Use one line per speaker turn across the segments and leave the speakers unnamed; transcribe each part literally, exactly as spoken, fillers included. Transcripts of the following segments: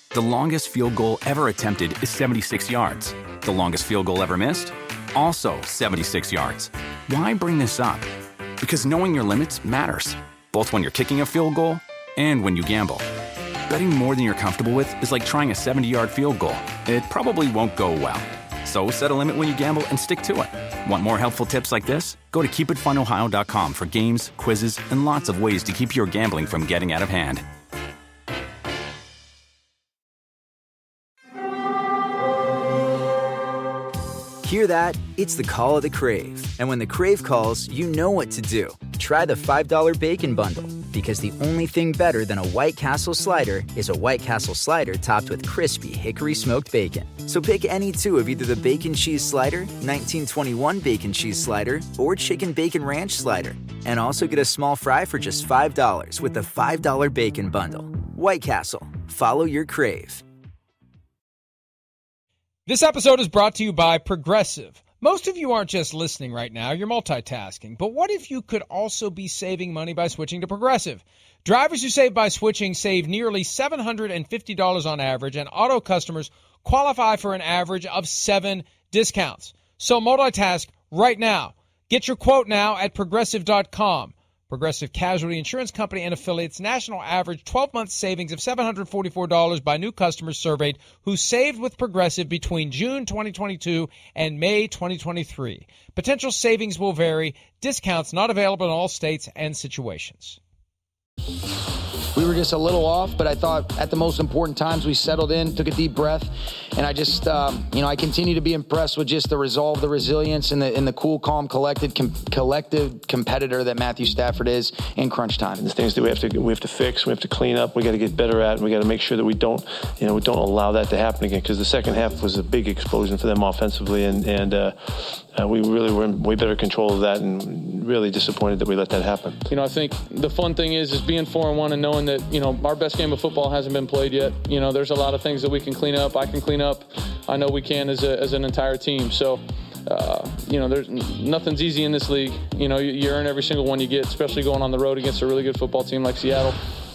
The longest field goal ever attempted is seventy-six yards. The longest field goal ever missed? Also seventy-six yards. Why bring this up? Because knowing your limits matters, both when you're kicking a field goal and when you gamble. Betting more than you're comfortable with is like trying a seventy-yard field goal. It probably won't go well. So set a limit when you gamble and stick to it. Want more helpful tips like this? Go to keep it fun ohio dot com for games, quizzes, and lots of ways to keep your gambling from getting out of hand.
Hear that? It's the call of the Crave. And when the Crave calls, you know what to do. Try the five dollar Bacon Bundle. Because the only thing better than a White Castle slider is a White Castle slider topped with crispy hickory smoked bacon. So pick any two of either the Bacon Cheese Slider, nineteen twenty-one Bacon Cheese Slider, or Chicken Bacon Ranch Slider. And also get a small fry for just five dollars with the five dollar Bacon Bundle. White Castle. Follow your Crave.
This episode is brought to you by Progressive. Most of you aren't just listening right now, you're multitasking. But what if you could also be saving money by switching to Progressive? Drivers who save by switching save nearly seven hundred fifty dollars on average, and auto customers qualify for an average of seven discounts. So multitask right now. Get your quote now at progressive dot com. Progressive Casualty Insurance Company and affiliates national average twelve-month savings of seven hundred forty-four dollars by new customers surveyed who saved with Progressive between June twenty twenty-two and May twenty twenty-three. Potential savings will vary. Discounts not available in all states and situations.
We were just a little off, but I thought at the most important times we settled in, took a deep breath, and I just, um, you know, I continue to be impressed with just the resolve, the resilience, and the, and the cool, calm, collected, com- collective competitor that Matthew Stafford is in crunch time.
The things that we have to we have to fix, we have to clean up, we got to get better at, and we got to make sure that we don't, you know, we don't allow that to happen again. Because the second half was a big explosion for them offensively, and and uh, uh, we really were in way better control of that, and really disappointed that we let that happen.
You know, I think the fun thing is is being four and one and knowing that, you know, our best game of football hasn't been played yet. You know, there's a lot of things that we can clean up. I can clean up. I know we can as a, as an entire team. So, uh, you know, there's nothing's easy in this league. You know, you, you earn every single one you get, especially going on the road against a really good football team like Seattle.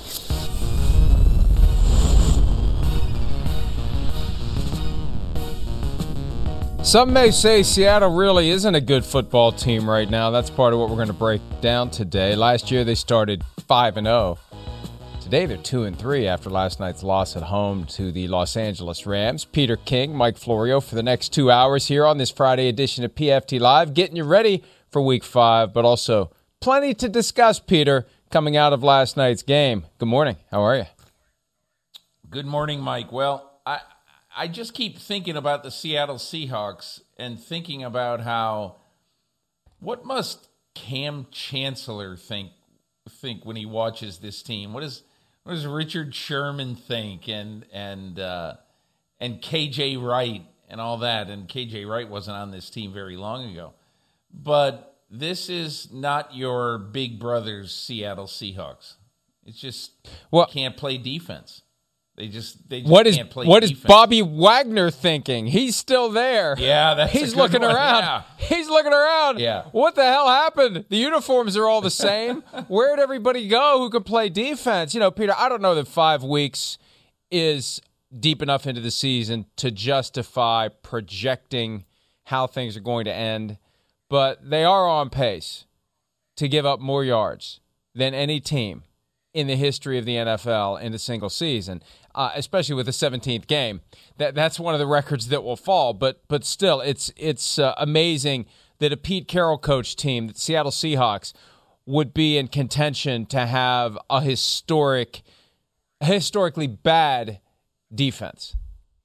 Some may say Seattle really isn't a good football team right now. That's part of what we're going to break down today. Last year they started five and oh. Today they're two and three after last night's loss at home to the Los Angeles Rams. Peter King, Mike Florio for the next two hours here on this Friday edition of P F T Live, getting you ready for week five, but also plenty to discuss, Peter, coming out of last night's game. Good morning. How are you?
Good morning, Mike. Well, I I just keep thinking about the Seattle Seahawks and thinking about how, what must Cam Chancellor think think when he watches this team? What is what does Richard Sherman think, and and uh, and K J Wright and all that? And K J Wright wasn't on this team very long ago, but this is not your big brother's Seattle Seahawks. It's just well, can't play defense. They just they just
what is
can't play
what
defense.
is Bobby Wagner thinking? He's still there.
Yeah, that's
he's
a good
looking
one.
around.
Yeah.
He's looking around.
Yeah.
What the hell happened? The uniforms are all the same. Where'd everybody go who could play defense? You know, Peter, I don't know that five weeks is deep enough into the season to justify projecting how things are going to end, but they are on pace to give up more yards than any team in the history of the N F L in a single season, uh, especially with the seventeenth game. That that's one of the records that will fall. But but still, it's it's uh, amazing that a Pete Carroll coach team, the Seattle Seahawks, would be in contention to have a historic, historically bad defense.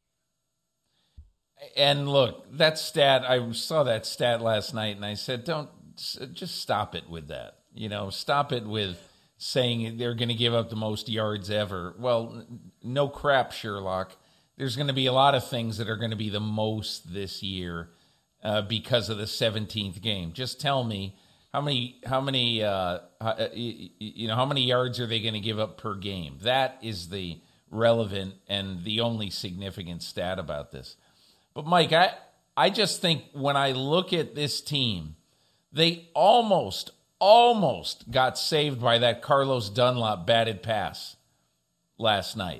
And look, that stat, I saw that stat last night, and I said, don't, just stop it with that. You know, stop it with saying they're going to give up the most yards ever. Well, no crap, Sherlock. There's going to be a lot of things that are going to be the most this year uh, because of the seventeenth game. Just tell me how many, how many, uh, you know, how many yards are they going to give up per game? That is the relevant and the only significant stat about this. But Mike, I, I just think when I look at this team, they almost, almost got saved by that Carlos Dunlap batted pass last night.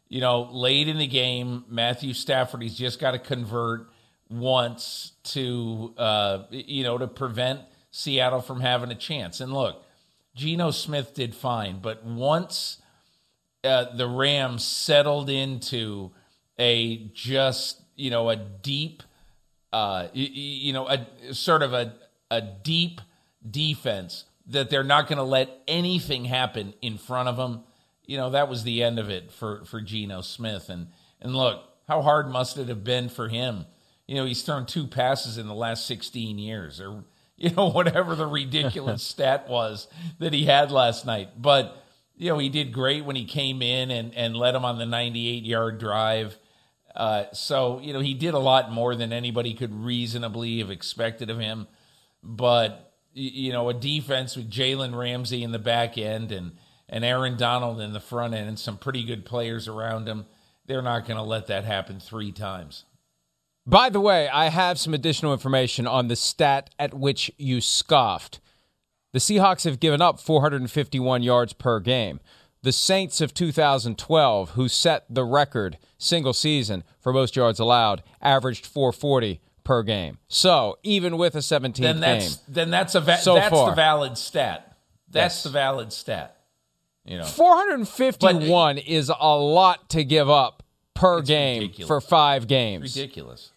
you know, late in the game, Matthew Stafford, he's just got to convert once to, uh, you know, to prevent Seattle from having a chance. And look, Geno Smith did fine, but once uh, the Rams settled into a just, you know, a deep, uh, you, you know, a sort of a, a deep defense that they're not going to let anything happen in front of them, you know, that was the end of it for, for Geno Smith. And, and look, how hard must it have been for him? You know, he's thrown two passes in the last sixteen years, or, you know, whatever the ridiculous stat was that he had last night. But, you know, he did great when he came in and, and led him on the ninety-eight-yard drive. Uh, so, you know, he did a lot more than anybody could reasonably have expected of him. But, you know, a defense with Jalen Ramsey in the back end and, and Aaron Donald in the front end and some pretty good players around him, they're not going to let that happen three times.
By the way, I have some additional information on the stat at which you scoffed. The Seahawks have given up four hundred fifty-one yards per game. The Saints of two thousand twelve, who set the record single season for most yards allowed, averaged four forty per game. So, even with a seventeenth
then that's,
game.
Then that's, a va-
so
that's
far.
the valid stat. That's
yes.
the valid stat. You know,
four hundred fifty-one
but,
is a lot to give up per game
ridiculous.
for five games.
Ridiculous.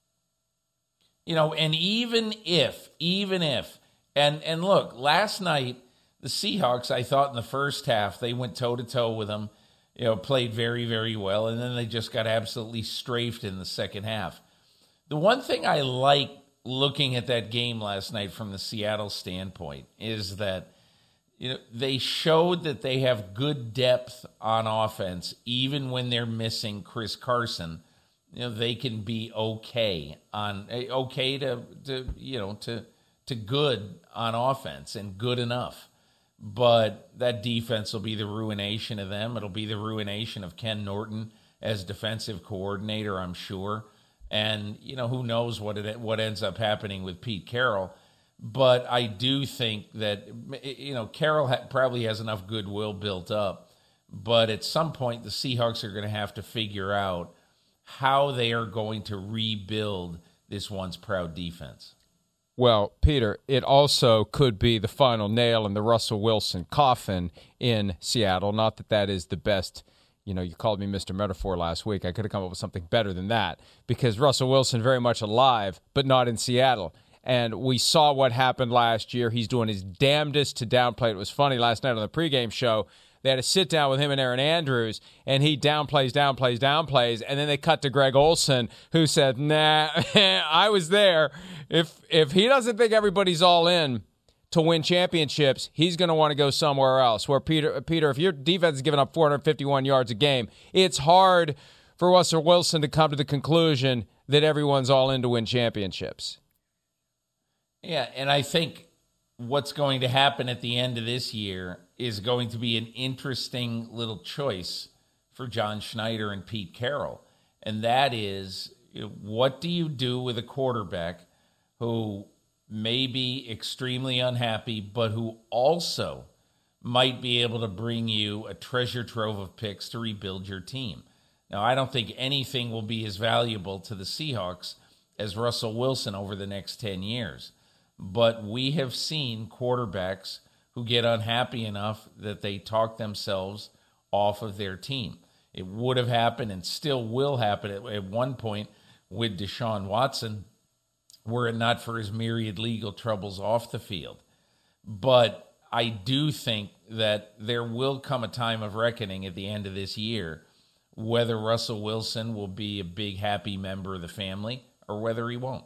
You know, and even if, even if, and and look, last night, the Seahawks, I thought in the first half, they went toe-to-toe with them, you know, played very, very well, and then they just got absolutely strafed in the second half. The one thing I like looking at that game last night from the Seattle standpoint is that, you know, they showed that they have good depth on offense, even when they're missing Chris Carson. You know, they can be okay on okay to, to you know to to good on offense and good enough. But that defense will be the ruination of them. It'll be the ruination of Ken Norton as defensive coordinator, I'm sure. And, you know, who knows what it what ends up happening with Pete Carroll. But I do think that, you know, Carroll ha- probably has enough goodwill built up. But at some point, the Seahawks are going to have to figure out how they are going to rebuild this once proud defense.
Well, Peter, it also could be the final nail in the Russell Wilson coffin in Seattle. Not that that is the best, you know, you called me Mister Metaphor last week. I could have come up with something better than that, because Russell Wilson very much alive, but not in Seattle. And we saw what happened last year. He's doing his damnedest to downplay it. It was funny last night on the pregame show. They had a sit-down with him and Aaron Andrews, and he downplays, downplays, downplays, and then they cut to Greg Olsen, who said, nah, I was there. If if he doesn't think everybody's all in to win championships, he's going to want to go somewhere else. Where, Peter, Peter, if your defense is giving up four hundred fifty-one yards a game, it's hard for Russell Wilson to come to the conclusion that everyone's all in to win championships.
Yeah, and I think what's going to happen at the end of this year is going to be an interesting little choice for John Schneider and Pete Carroll. And that is, you know, what do you do with a quarterback who may be extremely unhappy, but who also might be able to bring you a treasure trove of picks to rebuild your team? Now, I don't think anything will be as valuable to the Seahawks as Russell Wilson over the next ten years. But we have seen quarterbacks who get unhappy enough that they talk themselves off of their team. It would have happened and still will happen at, at one point with Deshaun Watson, were it not for his myriad legal troubles off the field. But I do think that there will come a time of reckoning at the end of this year, whether Russell Wilson will be a big, happy member of the family or whether he won't.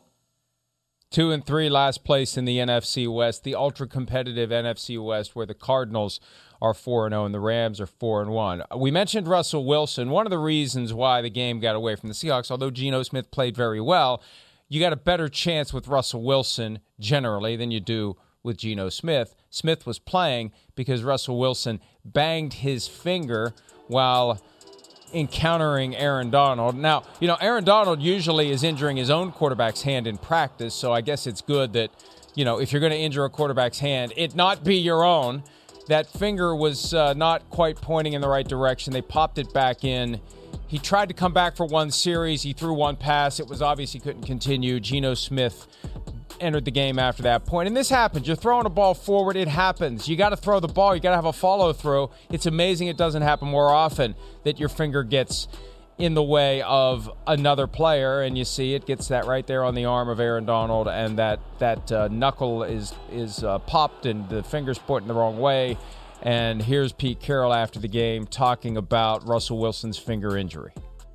Two and three, last place in the N F C West, the ultra-competitive N F C West, where the Cardinals are four and oh and the Rams are four and one. We mentioned Russell Wilson. One of the reasons why the game got away from the Seahawks, although Geno Smith played very well, you got a better chance with Russell Wilson generally than you do with Geno Smith. Smith was playing because Russell Wilson banged his finger while encountering Aaron Donald. Now, you know, Aaron Donald usually is injuring his own quarterback's hand in practice, so I guess it's good that, you know, if you're going to injure a quarterback's hand, it not be your own. that finger was uh, not quite pointing in the right direction. They popped it back in. He tried to come back for one series. He threw one pass. It was obvious he couldn't continue. Geno Smith entered the game after that point. And this happens. You're throwing a ball forward. It happens. You got to throw the ball. You got to have a follow-through. It's amazing it doesn't happen more often that your finger gets in the way of another player, and you see it gets that right there on the arm of Aaron Donald, and that that uh, knuckle is is uh, popped, and the finger's pointing the wrong way. And here's Pete Carroll after the game talking about Russell Wilson's finger injury.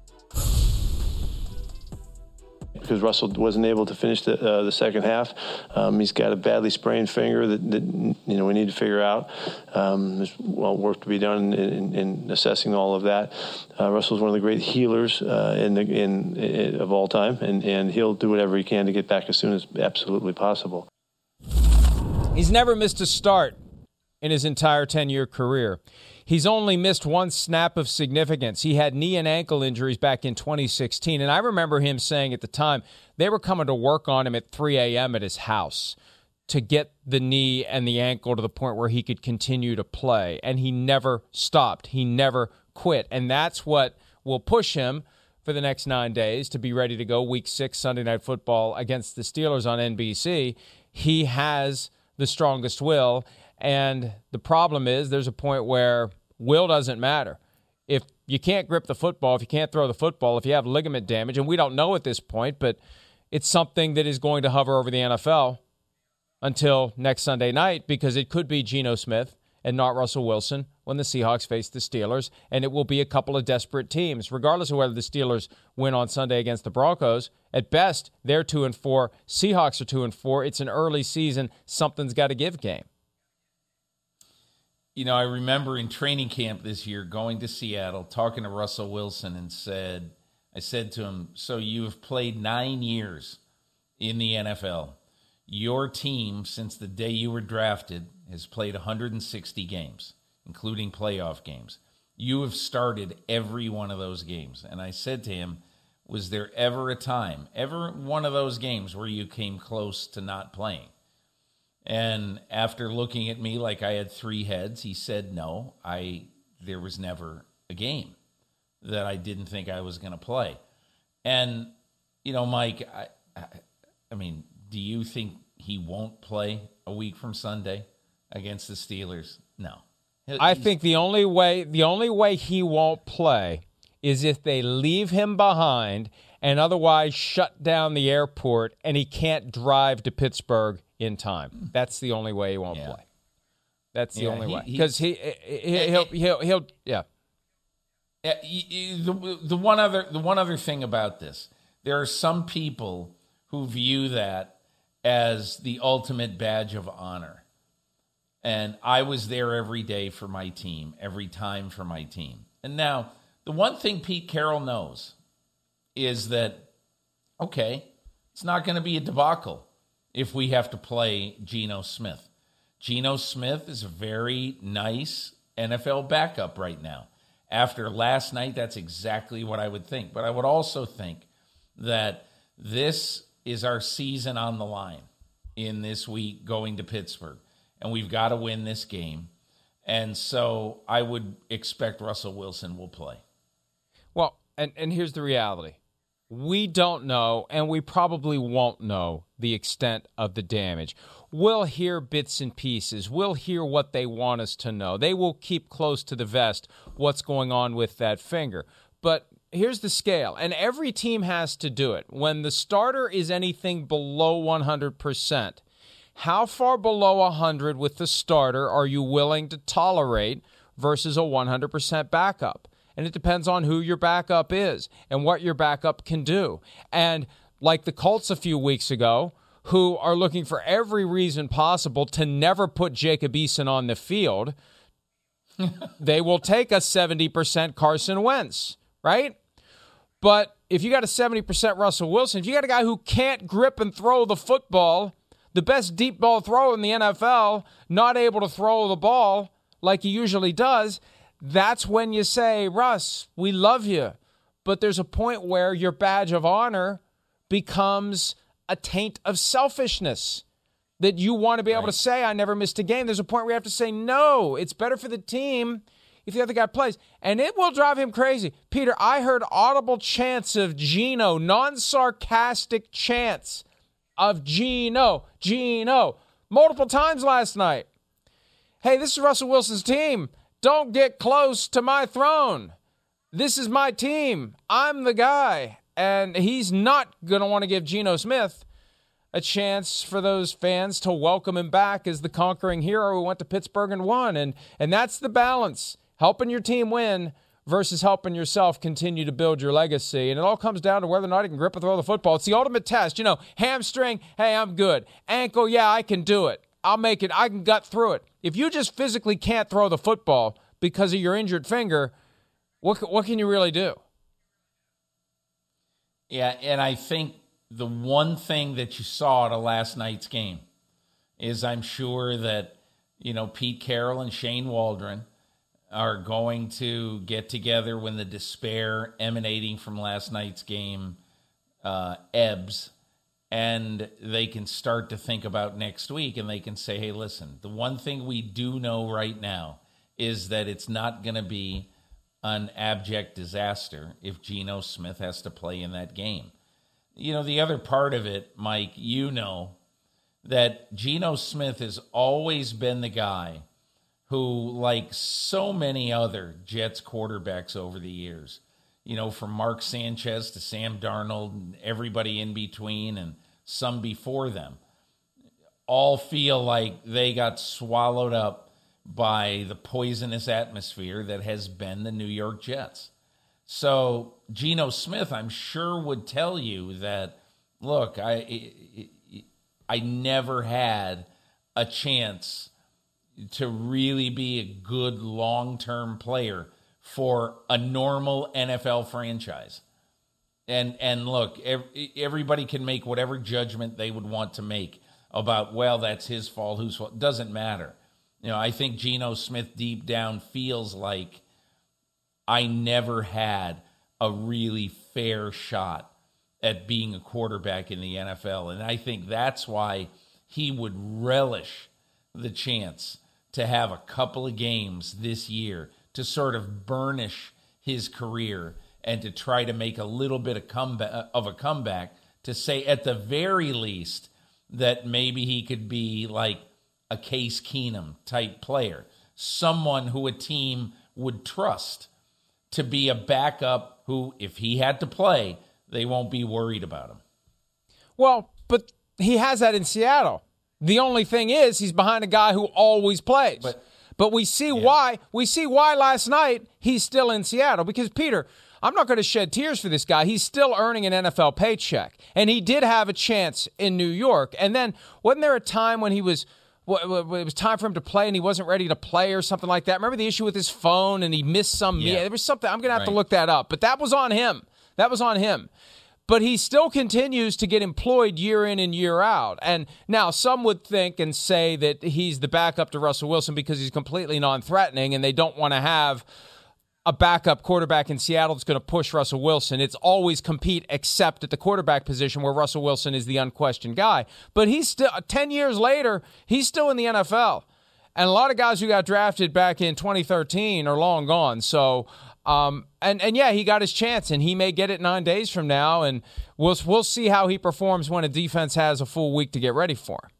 Because Russell wasn't able to finish the, uh, the second half. Um, he's got a badly sprained finger that, that you know we need to figure out. Um, there's well work to be done in, in, in assessing all of that. Uh, Russell's one of the great healers uh, in, the, in, in of all time, and, and he'll do whatever he can to get back as soon as absolutely possible.
He's never missed a start in his entire ten-year career. He's only missed one snap of significance. He had knee and ankle injuries back in twenty sixteen, and I remember him saying at the time they were coming to work on him at three a.m. at his house to get the knee and the ankle to the point where he could continue to play, and he never stopped. He never quit, and that's what will push him for the next nine days to be ready to go week six Sunday Night Football against the Steelers on N B C. He has the strongest will, and the problem is there's a point where will doesn't matter. If you can't grip the football, if you can't throw the football, if you have ligament damage, and we don't know at this point, but it's something that is going to hover over the N F L until next Sunday night, because it could be Geno Smith and not Russell Wilson when the Seahawks face the Steelers, and it will be a couple of desperate teams. Regardless of whether the Steelers win on Sunday against the Broncos, at best, they're two and four. Seahawks are two and four. It's an early season. Something's got to give game.
You know, I remember in training camp this year going to Seattle, talking to Russell Wilson, and said, I said to him, so you have played nine years in the N F L. Your team, since the day you were drafted, has played one hundred sixty games, including playoff games. You have started every one of those games. And I said to him, was there ever a time, ever one of those games where you came close to not playing? And after looking at me like I had three heads, he said, no, I there was never a game that I didn't think I was going to play. And, you know, Mike, I, I, I mean, do you think he won't play a week from Sunday against the Steelers? No. He's,
I think the only way the only way he won't play is if they leave him behind and otherwise shut down the airport and he can't drive to Pittsburgh in time. That's the only way he won't yeah. play. That's the yeah, only he, way. Because he, he, he, he'll, he'll, he'll, yeah.
yeah the, the, one other, the one other thing about this, there are some people who view that as the ultimate badge of honor. And I was there every day for my team, every time for my team. And now, the one thing Pete Carroll knows is that, okay, it's not going to be a debacle if we have to play Geno Smith. Geno Smith is a very nice N F L backup right now. After last night, that's exactly what I would think. But I would also think that this is our season on the line in this week going to Pittsburgh. And we've got to win this game. And so I would expect Russell Wilson will play.
Well, and, and here's the reality. We don't know, and we probably won't know the extent of the damage. We'll hear bits and pieces. We'll hear what they want us to know. They will keep close to the vest what's going on with that finger. But here's the scale, and every team has to do it. When the starter is anything below one hundred percent, how far below one hundred with the starter are you willing to tolerate versus a one hundred percent backup? And it depends on who your backup is and what your backup can do. And like the Colts a few weeks ago, who are looking for every reason possible to never put Jacob Eason on the field, they will take a seventy percent Carson Wentz, right? But if you got a seventy percent Russell Wilson, if you got a guy who can't grip and throw the football, the best deep ball thrower in the N F L, not able to throw the ball like he usually does, that's when you say, Russ, we love you. But there's a point where your badge of honor becomes a taint of selfishness. that you want to be able
Right.
to say, I never missed a game. There's a point where you have to say, no, it's better for the team if the other guy plays. And it will drive him crazy. Peter, I heard audible chants of Geno, non-sarcastic chants of Geno, Geno, multiple times last night. Hey, this is Russell Wilson's team. Don't get close to my throne. This is my team. I'm the guy. And he's not going to want to give Geno Smith a chance for those fans to welcome him back as the conquering hero who went to Pittsburgh and won. And, and that's the balance, helping your team win versus helping yourself continue to build your legacy. And it all comes down to whether or not he can grip and throw the football. It's the ultimate test. You know, hamstring, hey, I'm good. Ankle, yeah, I can do it. I'll make it. I can gut through it. If you just physically can't throw the football because of your injured finger, what what can you really do?
Yeah, and I think the one thing that you saw at a last night's game is I'm sure that, you know, Pete Carroll and Shane Waldron are going to get together when the despair emanating from last night's game uh, ebbs, and they can start to think about next week, and they can say, hey, listen, the one thing we do know right now is that it's not going to be an abject disaster if Geno Smith has to play in that game. You know, the other part of it, Mike, you know that Geno Smith has always been the guy who, like so many other Jets quarterbacks over the years, you know, from Mark Sanchez to Sam Darnold and everybody in between and some before them, all feel like they got swallowed up by the poisonous atmosphere that has been the New York Jets. So Geno Smith, I'm sure, would tell you that, look, I I never had a chance to really be a good long-term player for a normal N F L franchise. And and look, everybody can make whatever judgment they would want to make about, well, that's his fault, whose fault. Doesn't matter. You know, I think Geno Smith deep down feels like I never had a really fair shot at being a quarterback in the N F L. And I think that's why he would relish the chance to have a couple of games this year to sort of burnish his career and to try to make a little bit of comeback of a comeback to say at the very least that maybe he could be like a Case Keenum type player, someone who a team would trust to be a backup who, if he had to play, they won't be worried about him.
Well, but he has that in Seattle. The only thing is he's behind a guy who always plays. But, but we see yeah. why. We see why last night he's still in Seattle. Because, Peter, I'm not going to shed tears for this guy. He's still earning an N F L paycheck. And he did have a chance in New York. And then wasn't there a time when he was – it was time for him to play and he wasn't ready to play or something like that? Remember the issue with his phone and he missed some yeah. – there was something – I'm going to have right. to look that up. But that was on him. That was on him. But he still continues to get employed year in and year out. And now some would think and say that he's the backup to Russell Wilson because he's completely non-threatening and they don't want to have a backup quarterback in Seattle that's going to push Russell Wilson. It's always compete except at the quarterback position where Russell Wilson is the unquestioned guy. But he's still, ten years later, he's still in the N F L. And a lot of guys who got drafted back in twenty thirteen are long gone. So, um, and, and yeah, he got his chance, and he may get it nine days from now, and we'll, we'll see how he performs when a defense has a full week to get ready for him.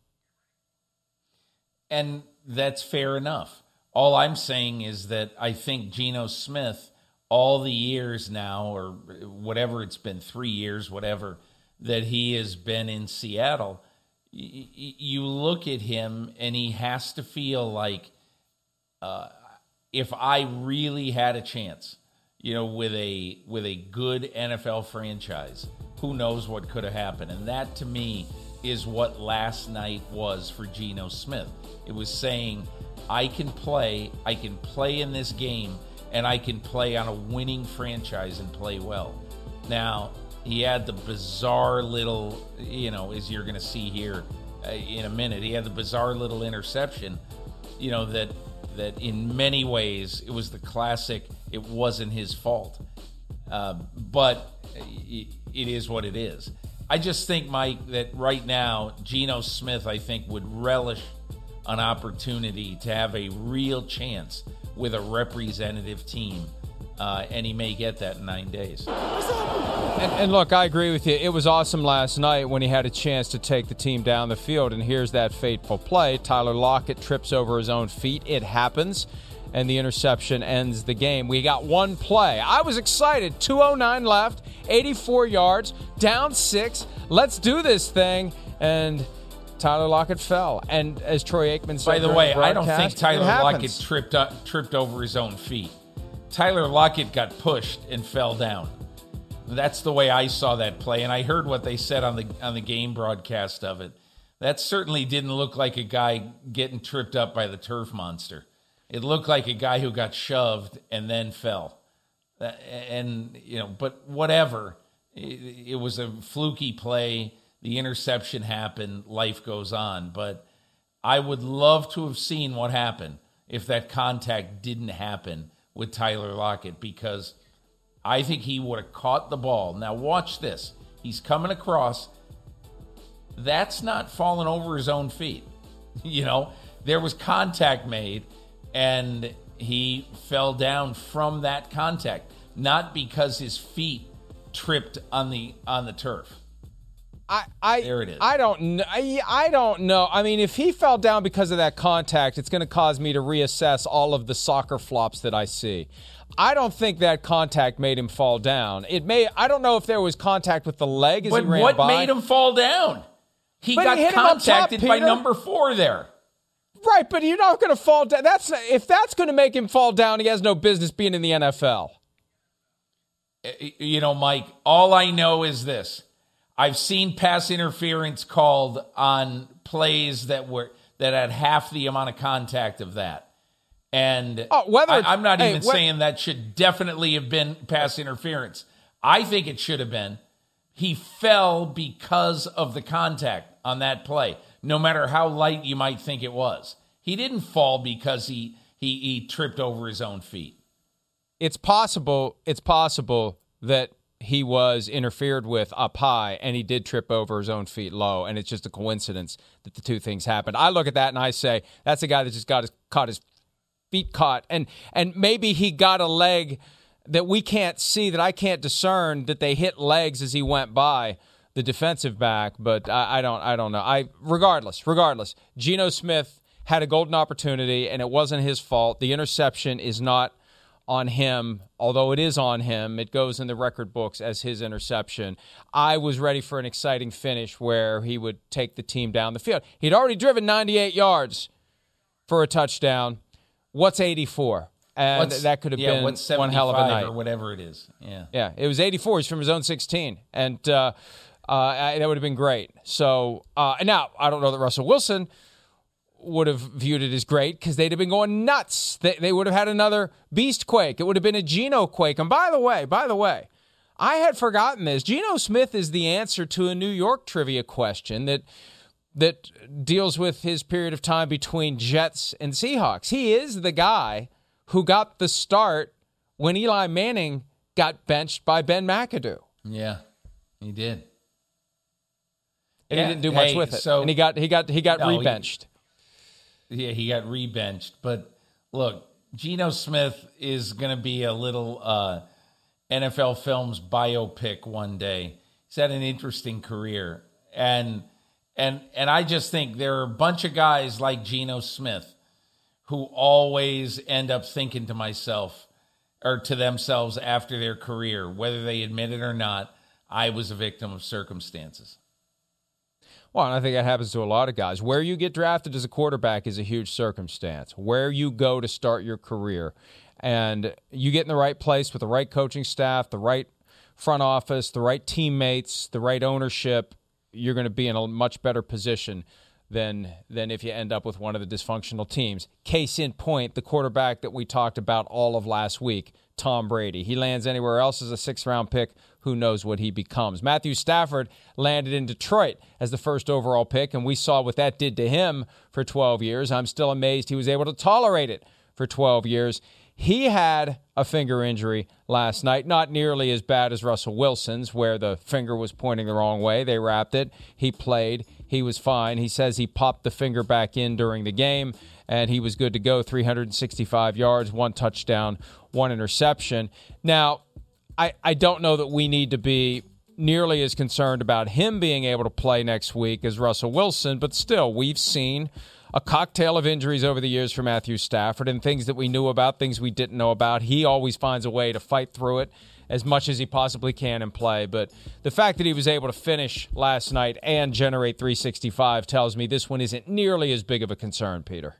And that's fair enough. All I'm saying is that I think Geno Smith, all the years now, or whatever it's been, three years, whatever, that he has been in Seattle, y- you look at him and he has to feel like uh, if I really had a chance, you know, with a with a good N F L franchise, who knows what could have happened. And that, to me, is what last night was for Geno Smith. It was saying, I can play, I can play in this game, and I can play on a winning franchise and play well. Now, he had the bizarre little, you know, as you're going to see here uh, in a minute, he had the bizarre little interception, you know, that that in many ways it was the classic, it wasn't his fault. Uh, but it, it is what it is. I just think, Mike, that right now, Geno Smith, I think, would relish an opportunity to have a real chance with a representative team. Uh, and he may get that in nine days.
And, and look, I agree with you. It was awesome last night when he had a chance to take the team down the field. And here's that fateful play. Tyler Lockett trips over his own feet. It happens. And the interception ends the game. We got one play. I was excited. two oh nine left, eighty-four yards, down six. Let's do this thing. And Tyler Lockett fell. And as Troy Aikman said,
by the way, I don't think Tyler Lockett
happens.
tripped up, tripped over his own feet. Tyler Lockett got pushed and fell down. That's the way I saw that play, and I heard what they said on the on the game broadcast of it. That certainly didn't look like a guy getting tripped up by the turf monster. It looked like a guy who got shoved and then fell. And, you know, but whatever. It, it was a fluky play. The interception happened. Life goes on. But I would love to have seen what happened if that contact didn't happen with Tyler Lockett, because I think he would have caught the ball. Now watch this. He's coming across. That's not falling over his own feet. You know, there was contact made, and he fell down from that contact, not because his feet tripped on the on the turf.
I, I,
there it is.
I don't know. I, I don't know. I mean, if he fell down because of that contact, it's going to cause me to reassess all of the soccer flops that I see. I don't think that contact made him fall down. It may. I don't know if there was contact with the leg as
but
he ran
what
by.
made him fall down? He
but
got
he hit him up top,
contacted by
Peter.
number four there.
Right, but you're not going to fall down. That's if that's going to make him fall down, he has no business being in the N F L.
You know, Mike, all I know is this. I've seen pass interference called on plays that were that had half the amount of contact of that. And
oh, whether
I, I'm not
hey,
even
wh-
saying that should definitely have been pass interference. I think it should have been. He fell because of the contact on that play, no matter how light you might think it was. He didn't fall because he he, he tripped over his own feet.
It's possible. It's possible that he was interfered with up high, and he did trip over his own feet low, and it's just a coincidence that the two things happened. I look at that and I say, that's a guy that just got his, caught his feet caught, and and maybe he got a leg that we can't see, that I can't discern, that they hit legs as he went by the defensive back, but I, I don't I don't know. I regardless, regardless, Geno Smith had a golden opportunity, and it wasn't his fault. The interception is not on him, although it is on him. It goes in the record books as his interception. I was ready for an exciting finish where he would take the team down the field. He'd already driven ninety-eight yards for a touchdown. What's eighty-four? And
what's,
that could have
yeah,
been
what's
one hell of a night.
Or whatever it is. Yeah.
Yeah, it was eighty-four. He's from his own sixteen. And uh, uh, I, that would have been great. So, uh, now, I don't know that Russell Wilson would have viewed it as great, because they'd have been going nuts. They, they would have had another beast quake. It would have been a Geno quake. And by the way, by the way, I had forgotten this. Geno Smith is the answer to a New York trivia question that that deals with his period of time between Jets and Seahawks. He is the guy who got the start when Eli Manning got benched by Ben McAdoo.
Yeah, he did.
And
yeah,
he didn't do
hey,
much with it.
So,
and he got he got he got
no,
rebenched.
He, yeah, he got rebenched. But look, Geno Smith is going to be a little uh, N F L Films biopic one day. He's had an interesting career, and and and I just think there are a bunch of guys like Geno Smith who always end up thinking to myself or to themselves after their career, whether they admit it or not, I was a victim of circumstances.
Well, and I think that happens to a lot of guys. Where you get drafted as a quarterback is a huge circumstance. Where you go to start your career, and you get in the right place with the right coaching staff, the right front office, the right teammates, the right ownership, you're going to be in a much better position than than if you end up with one of the dysfunctional teams. Case in point, the quarterback that we talked about all of last week, Tom Brady. He lands anywhere else as a sixth-round pick, who knows what he becomes. Matthew Stafford landed in Detroit as the first overall pick, and we saw what that did to him for twelve years. I'm still amazed he was able to tolerate it for twelve years. He had a finger injury last night, not nearly as bad as Russell Wilson's, where the finger was pointing the wrong way. They wrapped it. He played. He was fine. He says he popped the finger back in during the game, and he was good to go. three hundred sixty-five yards, one touchdown, one interception. Now, I, I don't know that we need to be nearly as concerned about him being able to play next week as Russell Wilson, but still, we've seen a cocktail of injuries over the years for Matthew Stafford, and things that we knew about, things we didn't know about. He always finds a way to fight through it as much as he possibly can and play. But the fact that he was able to finish last night and generate three sixty-five tells me this one isn't nearly as big of a concern, Peter.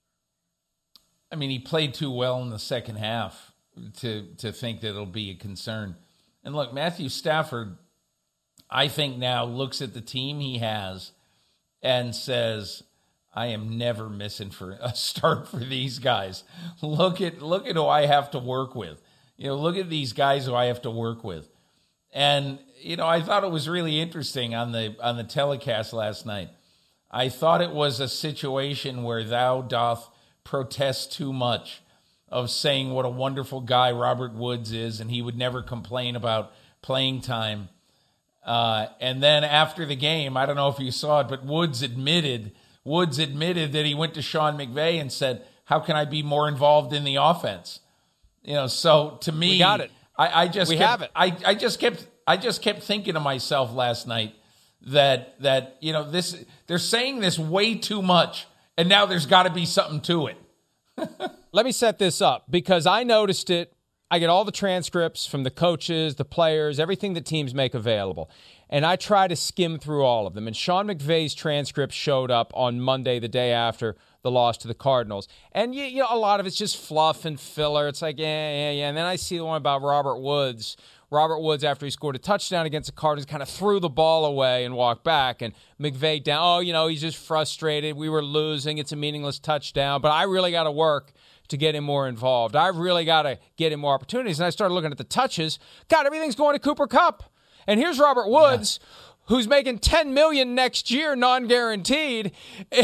I mean, he played too well in the second half to to think that it'll be a concern. And look, Matthew Stafford, I think now looks at the team he has and says, I am never missing for a start for these guys. Look at look at who I have to work with. You know, look at these guys who I have to work with. And, you know, I thought it was really interesting on the on the telecast last night. I thought it was a situation where thou doth protest too much of saying what a wonderful guy Robert Woods is, and he would never complain about playing time. Uh, and then after the game, I don't know if you saw it, but Woods admitted Woods admitted that he went to Sean McVay and said, how can I be more involved in the offense? You know, so to me,
we got it.
I, I just
we
kept,
have it.
I, I just kept I just kept thinking to myself last night that that, you know, this they're saying this way too much, and now there's got to be something to it.
Let me set this up because I noticed it. I get all the transcripts from the coaches, the players, everything that teams make available. And I try to skim through all of them. And Sean McVay's transcript showed up on Monday, the day after the loss to the Cardinals. And you, you know, a lot of it's just fluff and filler. It's like, yeah, yeah, yeah. And then I see the one about Robert Woods. Robert Woods, after he scored a touchdown against the Cardinals, kind of threw the ball away and walked back. And McVay down, oh, you know, he's just frustrated. We were losing. It's a meaningless touchdown. But I really got to work to get him more involved. I've really got to get him more opportunities. And I started looking at the touches. God, everything's going to Cooper Kupp. And here's Robert Woods, yeah, who's making ten million dollars next year, non-guaranteed.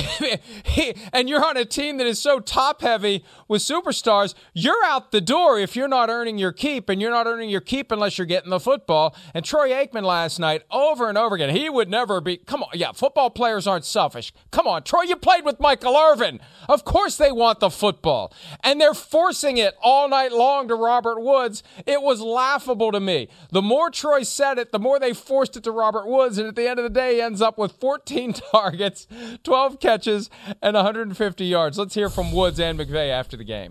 And you're on a team that is so top-heavy with superstars. You're out the door if you're not earning your keep, and you're not earning your keep unless you're getting the football. And Troy Aikman last night, over and over again, he would never be, come on, yeah, football players aren't selfish. Come on, Troy, you played with Michael Irvin. Of course they want the football. And they're forcing it all night long to Robert Woods. It was laughable to me. The more Troy said it, the more they forced it to Robert Woods. And at the end of the day, he ends up with fourteen targets, twelve catches, and one hundred fifty yards. Let's hear from Woods and McVay after the game.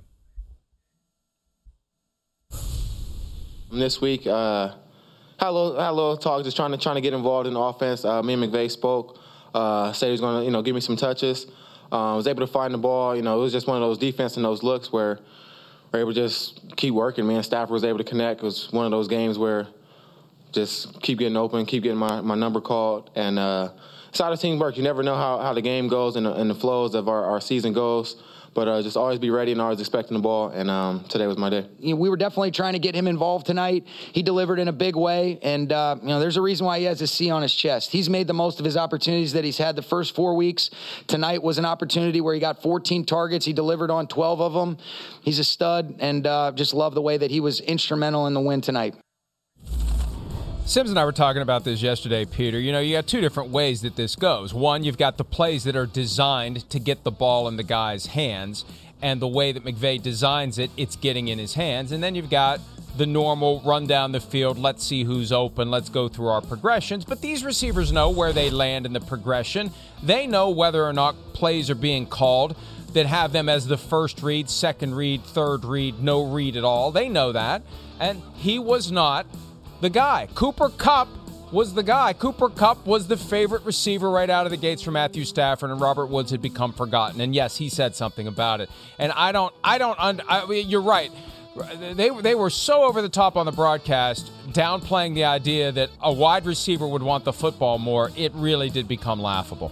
This week, uh, had a little, had a little talk, just trying to trying to get involved in the offense. Uh, me and McVay spoke. Uh, said he was going to, you know, give me some touches. Uh, was able to find the ball. You know, it was just one of those defense and those looks where we're able to just keep working. Me and Stafford was able to connect. It was one of those games where just keep getting open, keep getting my, my number called. And uh, it's how the team works. You never know how, how the game goes and the, and the flows of our, our season goes. But uh, just always be ready and always expecting the ball. And um, today was my day.
You know, we were definitely trying to get him involved tonight. He delivered in a big way. And, uh, you know, there's a reason why he has a C on his chest. He's made the most of his opportunities that he's had the first four weeks. Tonight was an opportunity where he got fourteen targets. He delivered on twelve of them. He's a stud, and uh, just love the way that he was instrumental in the win tonight.
Sims and I were talking about this yesterday, Peter. You know, you got two different ways that this goes. One, you've got the plays that are designed to get the ball in the guy's hands, and the way that McVay designs it, it's getting in his hands. And then you've got the normal run down the field, let's see who's open, let's go through our progressions. But these receivers know where they land in the progression. They know whether or not plays are being called that have them as the first read, second read, third read, no read at all. They know that. And he was not the guy. Cooper Kupp was the guy. Cooper Kupp was the favorite receiver right out of the gates for Matthew Stafford, and Robert Woods had become forgotten. And yes, he said something about it. And I don't, I don't, I mean, you're right. They they were so over the top on the broadcast, downplaying the idea that a wide receiver would want the football more. It really did become laughable.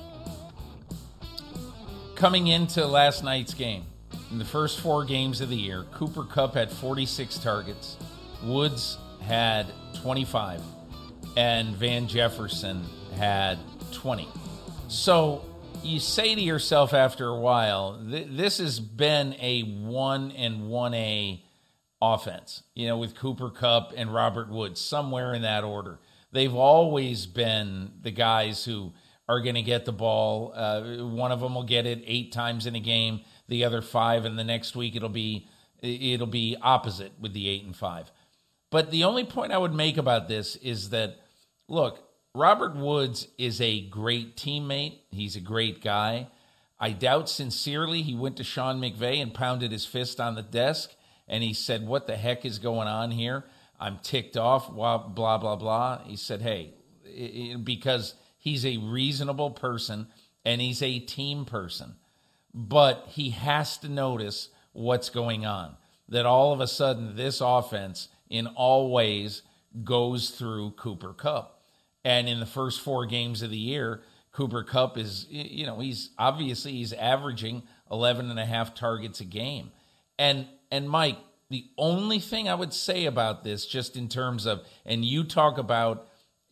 Coming into last night's game, in the first four games of the year, Cooper Kupp had forty-six targets. Woods had twenty-five, and Van Jefferson had twenty. So you say to yourself after a while, th- this has been a one and one A offense, you know, with Cooper Kupp and Robert Woods, somewhere in that order. They've always been the guys who are going to get the ball. Uh, one of them will get it eight times in a game, the other five, and the next week it'll be it'll be opposite with the eight and five. But the only point I would make about this is that, look, Robert Woods is a great teammate. He's a great guy. I doubt sincerely he went to Sean McVay and pounded his fist on the desk and he said, what the heck is going on here? I'm ticked off, blah, blah, blah, blah. He said, hey, because he's a reasonable person and he's a team person. But he has to notice what's going on, that all of a sudden this offense in all ways goes through Cooper Kupp. And in the first four games of the year, Cooper Kupp is, you know, he's obviously he's averaging eleven and a half targets a game. And, and Mike, the only thing I would say about this, just in terms of, and you talk about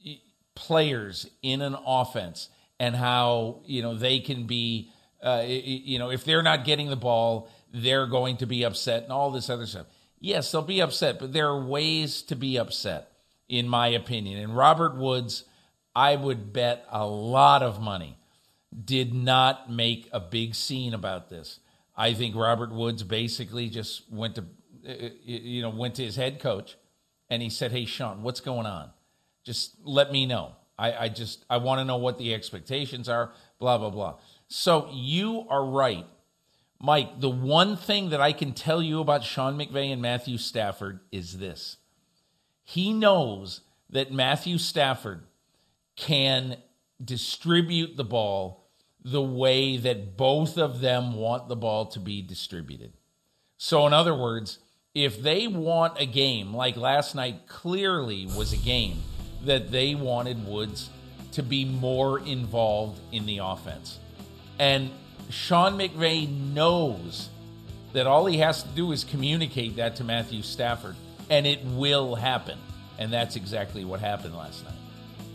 players in an offense and how, you know, they can be, uh, you know, if they're not getting the ball, they're going to be upset and all this other stuff. Yes, they'll be upset, but there are ways to be upset, in my opinion. And Robert Woods, I would bet a lot of money, did not make a big scene about this. I think Robert Woods basically just went to, you know, went to his head coach and he said, hey, Sean, what's going on? Just let me know. I, I just, I want to know what the expectations are, blah, blah, blah. So you are right. Mike, the one thing that I can tell you about Sean McVay and Matthew Stafford is this. He knows that Matthew Stafford can distribute the ball the way that both of them want the ball to be distributed. So in other words, if they want a game, like last night clearly was a game that they wanted Woods to be more involved in the offense. And Sean McVay knows that all he has to do is communicate that to Matthew Stafford, and it will happen. And that's exactly what happened last night.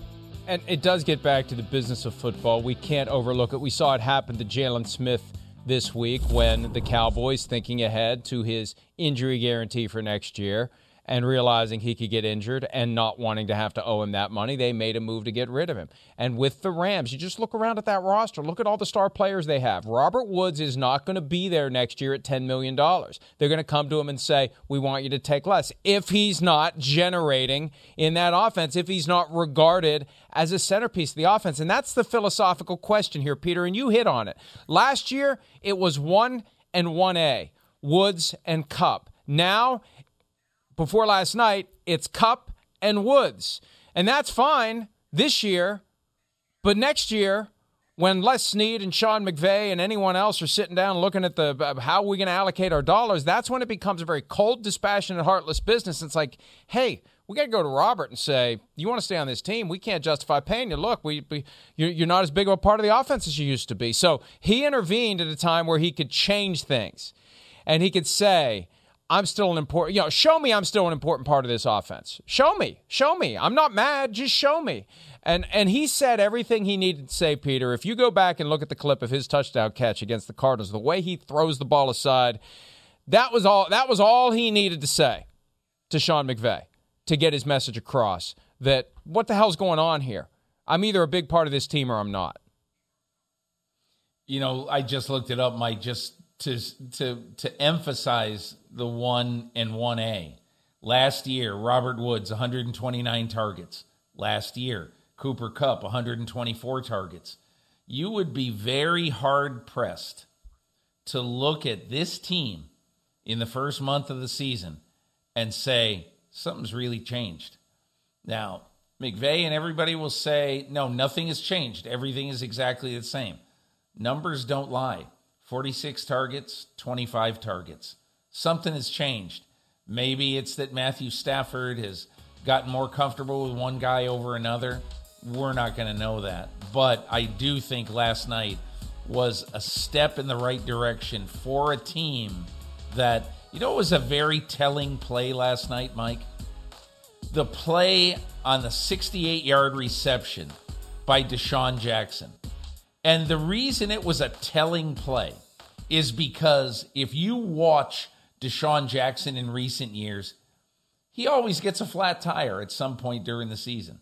And it does get back to the business of football. We can't overlook it. We saw it happen to Jalen Smith this week when the Cowboys, thinking ahead to his injury guarantee for next year and realizing he could get injured and not wanting to have to owe him that money, they made a move to get rid of him. And with the Rams, you just look around at that roster. Look at all the star players they have. Robert Woods is not going to be there next year at ten million dollars. They're going to come to him and say, we want you to take less. If he's not generating in that offense, if he's not regarded as a centerpiece of the offense. And that's the philosophical question here, Peter, and you hit on it. Last year, it was one and one A, Woods and Kupp. Now, before last night, it's Kupp and Woods. And that's fine this year. But next year, when Les Snead and Sean McVay and anyone else are sitting down looking at the uh, how we're going to allocate our dollars, that's when it becomes a very cold, dispassionate, heartless business. It's like, hey, we got to go to Robert and say, you want to stay on this team? We can't justify paying you. Look, we, we you're, you're not as big of a part of the offense as you used to be. So he intervened at a time where he could change things. And he could say, I'm still an important, you know, show me I'm still an important part of this offense. Show me. Show me. I'm not mad. Just show me. And and he said everything he needed to say, Peter. If you go back and look at the clip of his touchdown catch against the Cardinals, the way he throws the ball aside, that was all that was all he needed to say to Sean McVay to get his message across that what the hell's going on here? I'm either a big part of this team or I'm not.
You know, I just looked it up, Mike, just to to to emphasize the one and one A. Last year, Robert Woods, one hundred twenty-nine targets. Last year, Cooper Kupp, one hundred twenty-four targets. You would be very hard-pressed to look at this team in the first month of the season and say, something's really changed. Now, McVay and everybody will say, no, nothing has changed. Everything is exactly the same. Numbers don't lie. forty-six targets, twenty-five targets. Something has changed. Maybe it's that Matthew Stafford has gotten more comfortable with one guy over another. We're not going to know that. But I do think last night was a step in the right direction for a team that, you know, it was a very telling play last night, Mike? The play on the sixty-eight-yard reception by Deshaun Jackson. And the reason it was a telling play is because if you watch Deshaun Jackson in recent years, he always gets a flat tire at some point during the season.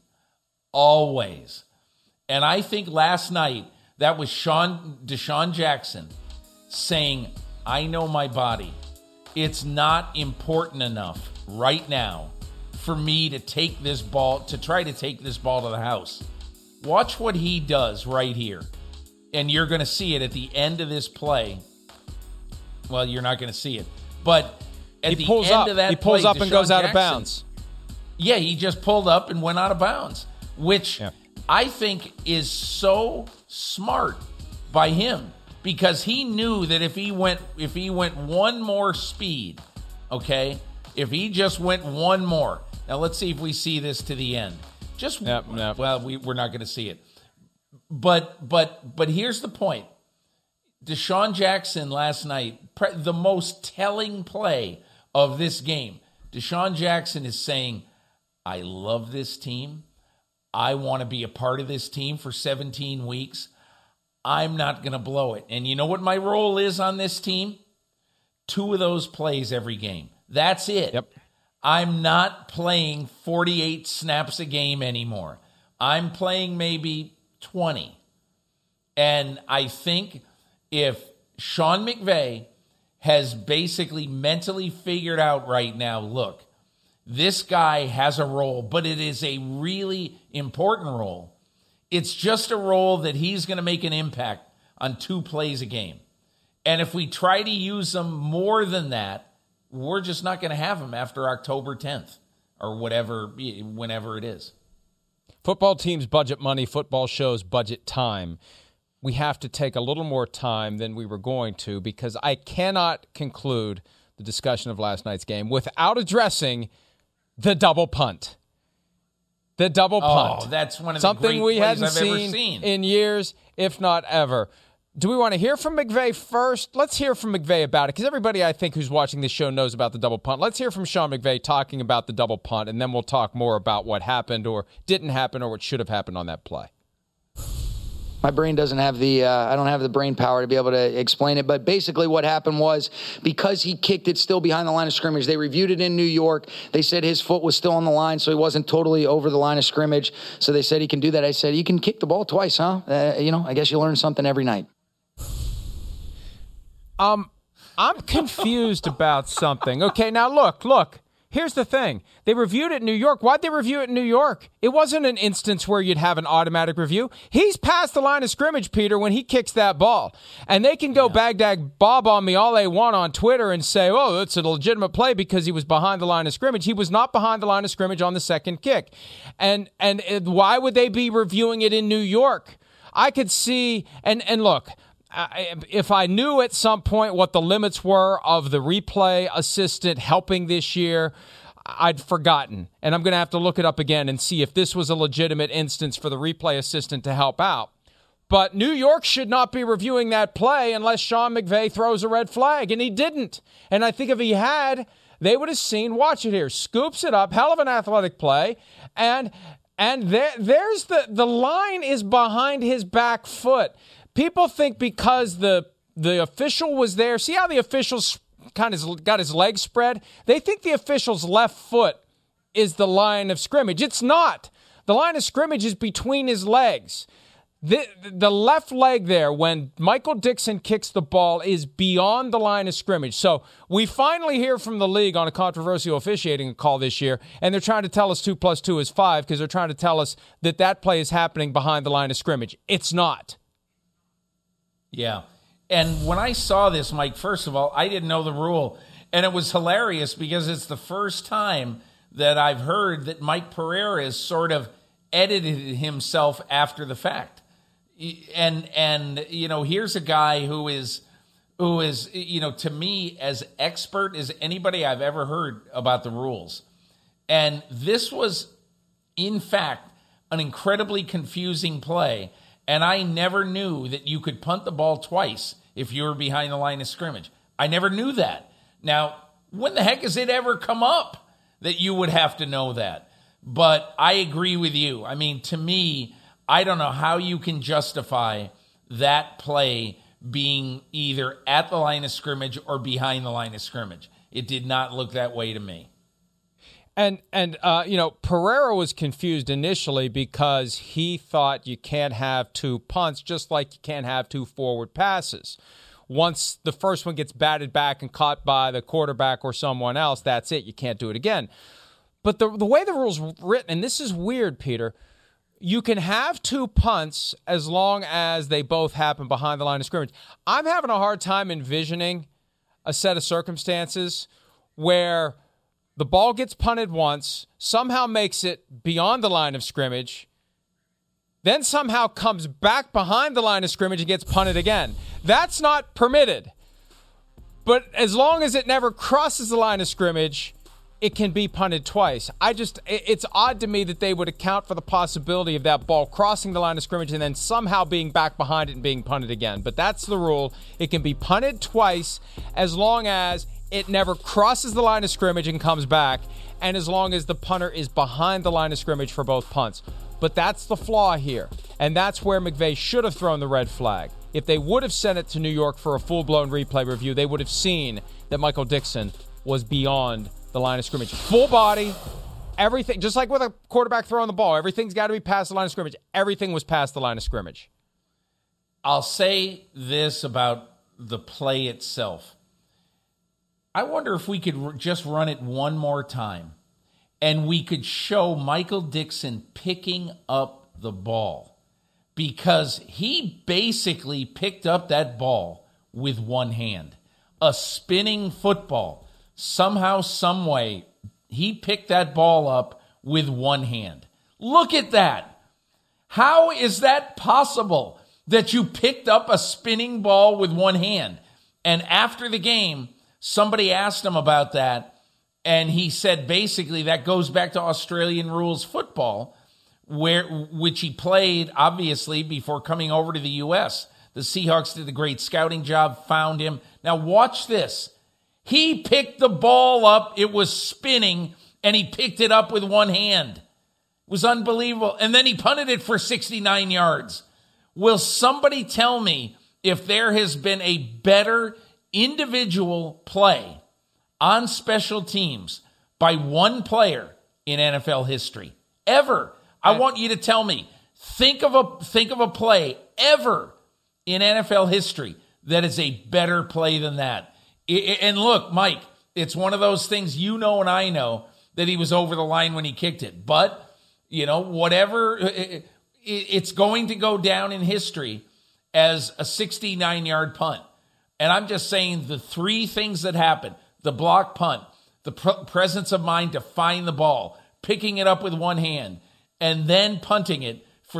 Always. And I think last night that was Sean Deshaun Jackson saying, I know my body. It's not important enough right now for me to take this ball, to try to take this ball to the house. Watch what he does right here. And you're going to see it at the end of this play. Well, you're not going to see it. But at
he
the
pulls
end
up.
of that
He pulls
play,
up and
Deshaun
goes out
Jackson,
of bounds.
Yeah, he just pulled up and went out of bounds, which
yeah.
I think is so smart by him, because he knew that if he went if he went one more speed, okay, if he just went one more. Now let's see if we see this to the end. Just
yep, yep.
well, we, we're not going to see it. But but but here's the point. Deshaun Jackson last night, pre- the most telling play of this game. Deshaun Jackson is saying, I love this team. I want to be a part of this team for seventeen weeks. I'm not going to blow it. And you know what my role is on this team? Two of those plays every game. That's it.
Yep.
I'm not playing forty-eight snaps a game anymore. I'm playing maybe twenty. And I think if Sean McVay has basically mentally figured out right now, look, this guy has a role, but it is a really important role. It's just a role that he's going to make an impact on two plays a game. And if we try to use him more than that, we're just not going to have him after October tenth or whatever, whenever it is.
Football teams budget money, football shows budget time. We have to take a little more time than we were going to, because I cannot conclude the discussion of last night's game without addressing the double punt. The double punt.
Oh, that's one of the
Something
great
we
plays
hadn't
I've
seen,
ever seen
in years, if not ever. Do we want to hear from McVay first? Let's hear from McVay about it, because everybody, I think, who's watching this show knows about the double punt. Let's hear from Sean McVay talking about the double punt, and then we'll talk more about what happened or didn't happen or what should have happened on that play.
My brain doesn't have the, uh, I don't have the brain power to be able to explain it. But basically what happened was, because he kicked it still behind the line of scrimmage, they reviewed it in New York. They said his foot was still on the line, so he wasn't totally over the line of scrimmage. So they said he can do that. I said, you can kick the ball twice, huh? Uh, you know, I guess you learn something every night.
Um, I'm confused about something. Okay, now look, look. Here's the thing. They reviewed it in New York. Why'd they review it in New York? It wasn't an instance where you'd have an automatic review. He's past the line of scrimmage, Peter, when he kicks that ball. And they can go yeah. Baghdad Bob on me all they want on Twitter and say, oh, it's a legitimate play because he was behind the line of scrimmage. He was not behind the line of scrimmage on the second kick. And and why would they be reviewing it in New York? I could see, and, and look, I, if I knew at some point what the limits were of the replay assistant helping this year, I'd forgotten. And I'm going to have to look it up again and see if this was a legitimate instance for the replay assistant to help out. But New York should not be reviewing that play unless Sean McVay throws a red flag, and he didn't. And I think if he had, they would have seen, watch it here, scoops it up, hell of an athletic play, and and there there's the, the line is behind his back foot. People think because the the official was there, see how the official's kind of got his legs spread? They think the official's left foot is the line of scrimmage. It's not. The line of scrimmage is between his legs. The, the left leg there, when Michael Dixon kicks the ball, is beyond the line of scrimmage. So we finally hear from the league on a controversial officiating call this year, and they're trying to tell us two plus two is five because they're trying to tell us that that play is happening behind the line of scrimmage. It's not.
Yeah. And when I saw this, Mike, first of all, I didn't know the rule. And it was hilarious because it's the first time that I've heard that Mike Pereira has sort of edited himself after the fact. And, and you know, here's a guy who is, who is, you know, to me, as expert as anybody I've ever heard about the rules. And this was, in fact, an incredibly confusing play. And I never knew that you could punt the ball twice if you were behind the line of scrimmage. I never knew that. Now, when the heck has it ever come up that you would have to know that? But I agree with you. I mean, to me, I don't know how you can justify that play being either at the line of scrimmage or behind the line of scrimmage. It did not look that way to me.
And, and uh, you know, Pereira was confused initially because he thought you can't have two punts just like you can't have two forward passes. Once the first one gets batted back and caught by the quarterback or someone else, that's it. You can't do it again. But the the way the rule's written, and this is weird, Peter, you can have two punts as long as they both happen behind the line of scrimmage. I'm having a hard time envisioning a set of circumstances where the ball gets punted once, somehow makes it beyond the line of scrimmage, then somehow comes back behind the line of scrimmage and gets punted again. That's not permitted. But as long as it never crosses the line of scrimmage, it can be punted twice. I just, it's odd to me that they would account for the possibility of that ball crossing the line of scrimmage and then somehow being back behind it and being punted again. But that's the rule. It can be punted twice as long as it never crosses the line of scrimmage and comes back, and as long as the punter is behind the line of scrimmage for both punts. But that's the flaw here, and that's where McVay should have thrown the red flag. If they would have sent it to New York for a full-blown replay review, they would have seen that Michael Dickson was beyond the line of scrimmage. Full body, everything, just like with a quarterback throwing the ball, everything's got to be past the line of scrimmage. Everything was past the line of scrimmage.
I'll say this about the play itself. I wonder if we could just run it one more time and we could show Michael Dickson picking up the ball, because he basically picked up that ball with one hand. A spinning football. Somehow, some way, he picked that ball up with one hand. Look at that. How is that possible that you picked up a spinning ball with one hand? And after the game, somebody asked him about that, and he said basically that goes back to Australian rules football, where which he played, obviously, before coming over to the U S. The Seahawks did a great scouting job, found him. Now watch this. He picked the ball up, it was spinning, and he picked it up with one hand. It was unbelievable. And then he punted it for sixty-nine yards. Will somebody tell me if there has been a better individual play on special teams by one player in N F L history? Ever. I want you to tell me. Think of a think of a play ever in N F L history that is a better play than that. And look, Mike, it's one of those things you know and I know that he was over the line when he kicked it. But, you know, whatever, it's going to go down in history as a sixty-nine-yard punt. And I'm just saying the three things that happened: the block punt, the pr- presence of mind to find the ball, picking it up with one hand, and then punting it for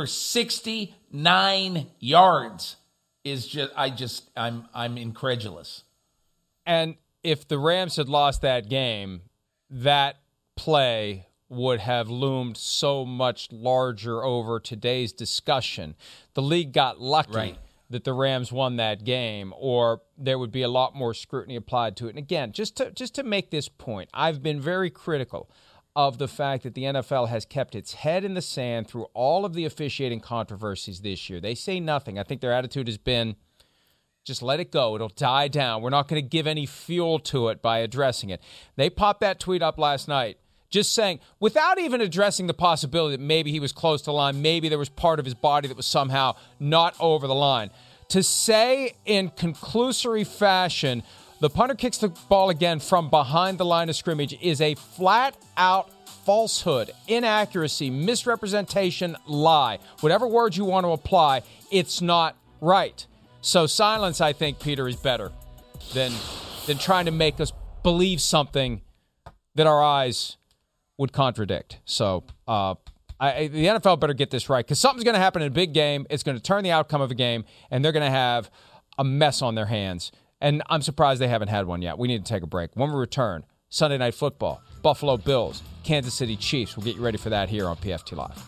sixty-nine yards is just, I just, I'm, I'm incredulous.
And if the Rams had lost that game, that play would have loomed so much larger over today's discussion. The league got lucky right. that the Rams won that game, or there would be a lot more scrutiny applied to it. And again, just to just to make this point, I've been very critical of the fact that the N F L has kept its head in the sand through all of the officiating controversies this year. They say nothing. I think their attitude has been, just let it go. It'll die down. We're not going to give any fuel to it by addressing it. They popped that tweet up last night, just saying, without even addressing the possibility that maybe he was close to the line, maybe there was part of his body that was somehow not over the line. To say in conclusory fashion, the punter kicks the ball again from behind the line of scrimmage is a flat-out falsehood, inaccuracy, misrepresentation, lie. Whatever words you want to apply, it's not right. So silence, I think, Peter, is better than than trying to make us believe something that our eyes would contradict. So uh, I, the N F L better get this right, because something's going to happen in a big game. It's going to turn the outcome of a game, and they're going to have a mess on their hands. And I'm surprised they haven't had one yet. We need to take a break. When we return, Sunday Night Football, Buffalo Bills, Kansas City Chiefs. We'll get you ready for that here on P F T Live.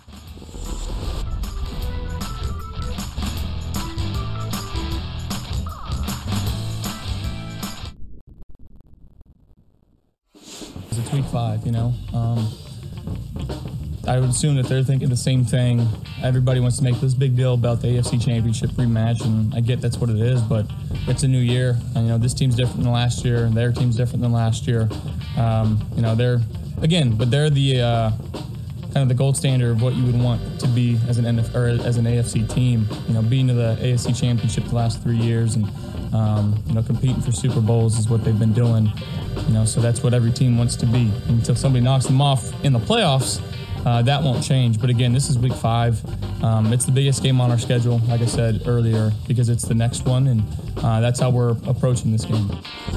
It's week five, you know. Um, I would assume that they're thinking the same thing. Everybody wants to make this big deal about the A F C Championship rematch, and I get that's what it is, but it's a new year. And, you know, this team's different than last year. Their team's different than last year. Um, you know, they're, again, but they're the uh, kind of the gold standard of what you would want to be as an N F, or as an A F C team. You know, being to the A F C Championship the last three years and, um, you know, competing for Super Bowls is what they've been doing. You know, so that's what every team wants to be. Until somebody knocks them off in the playoffs, uh, that won't change. But again, this is week five. Um, it's the biggest game on our schedule, like I said earlier, because it's the next one, and uh, that's how we're approaching this game.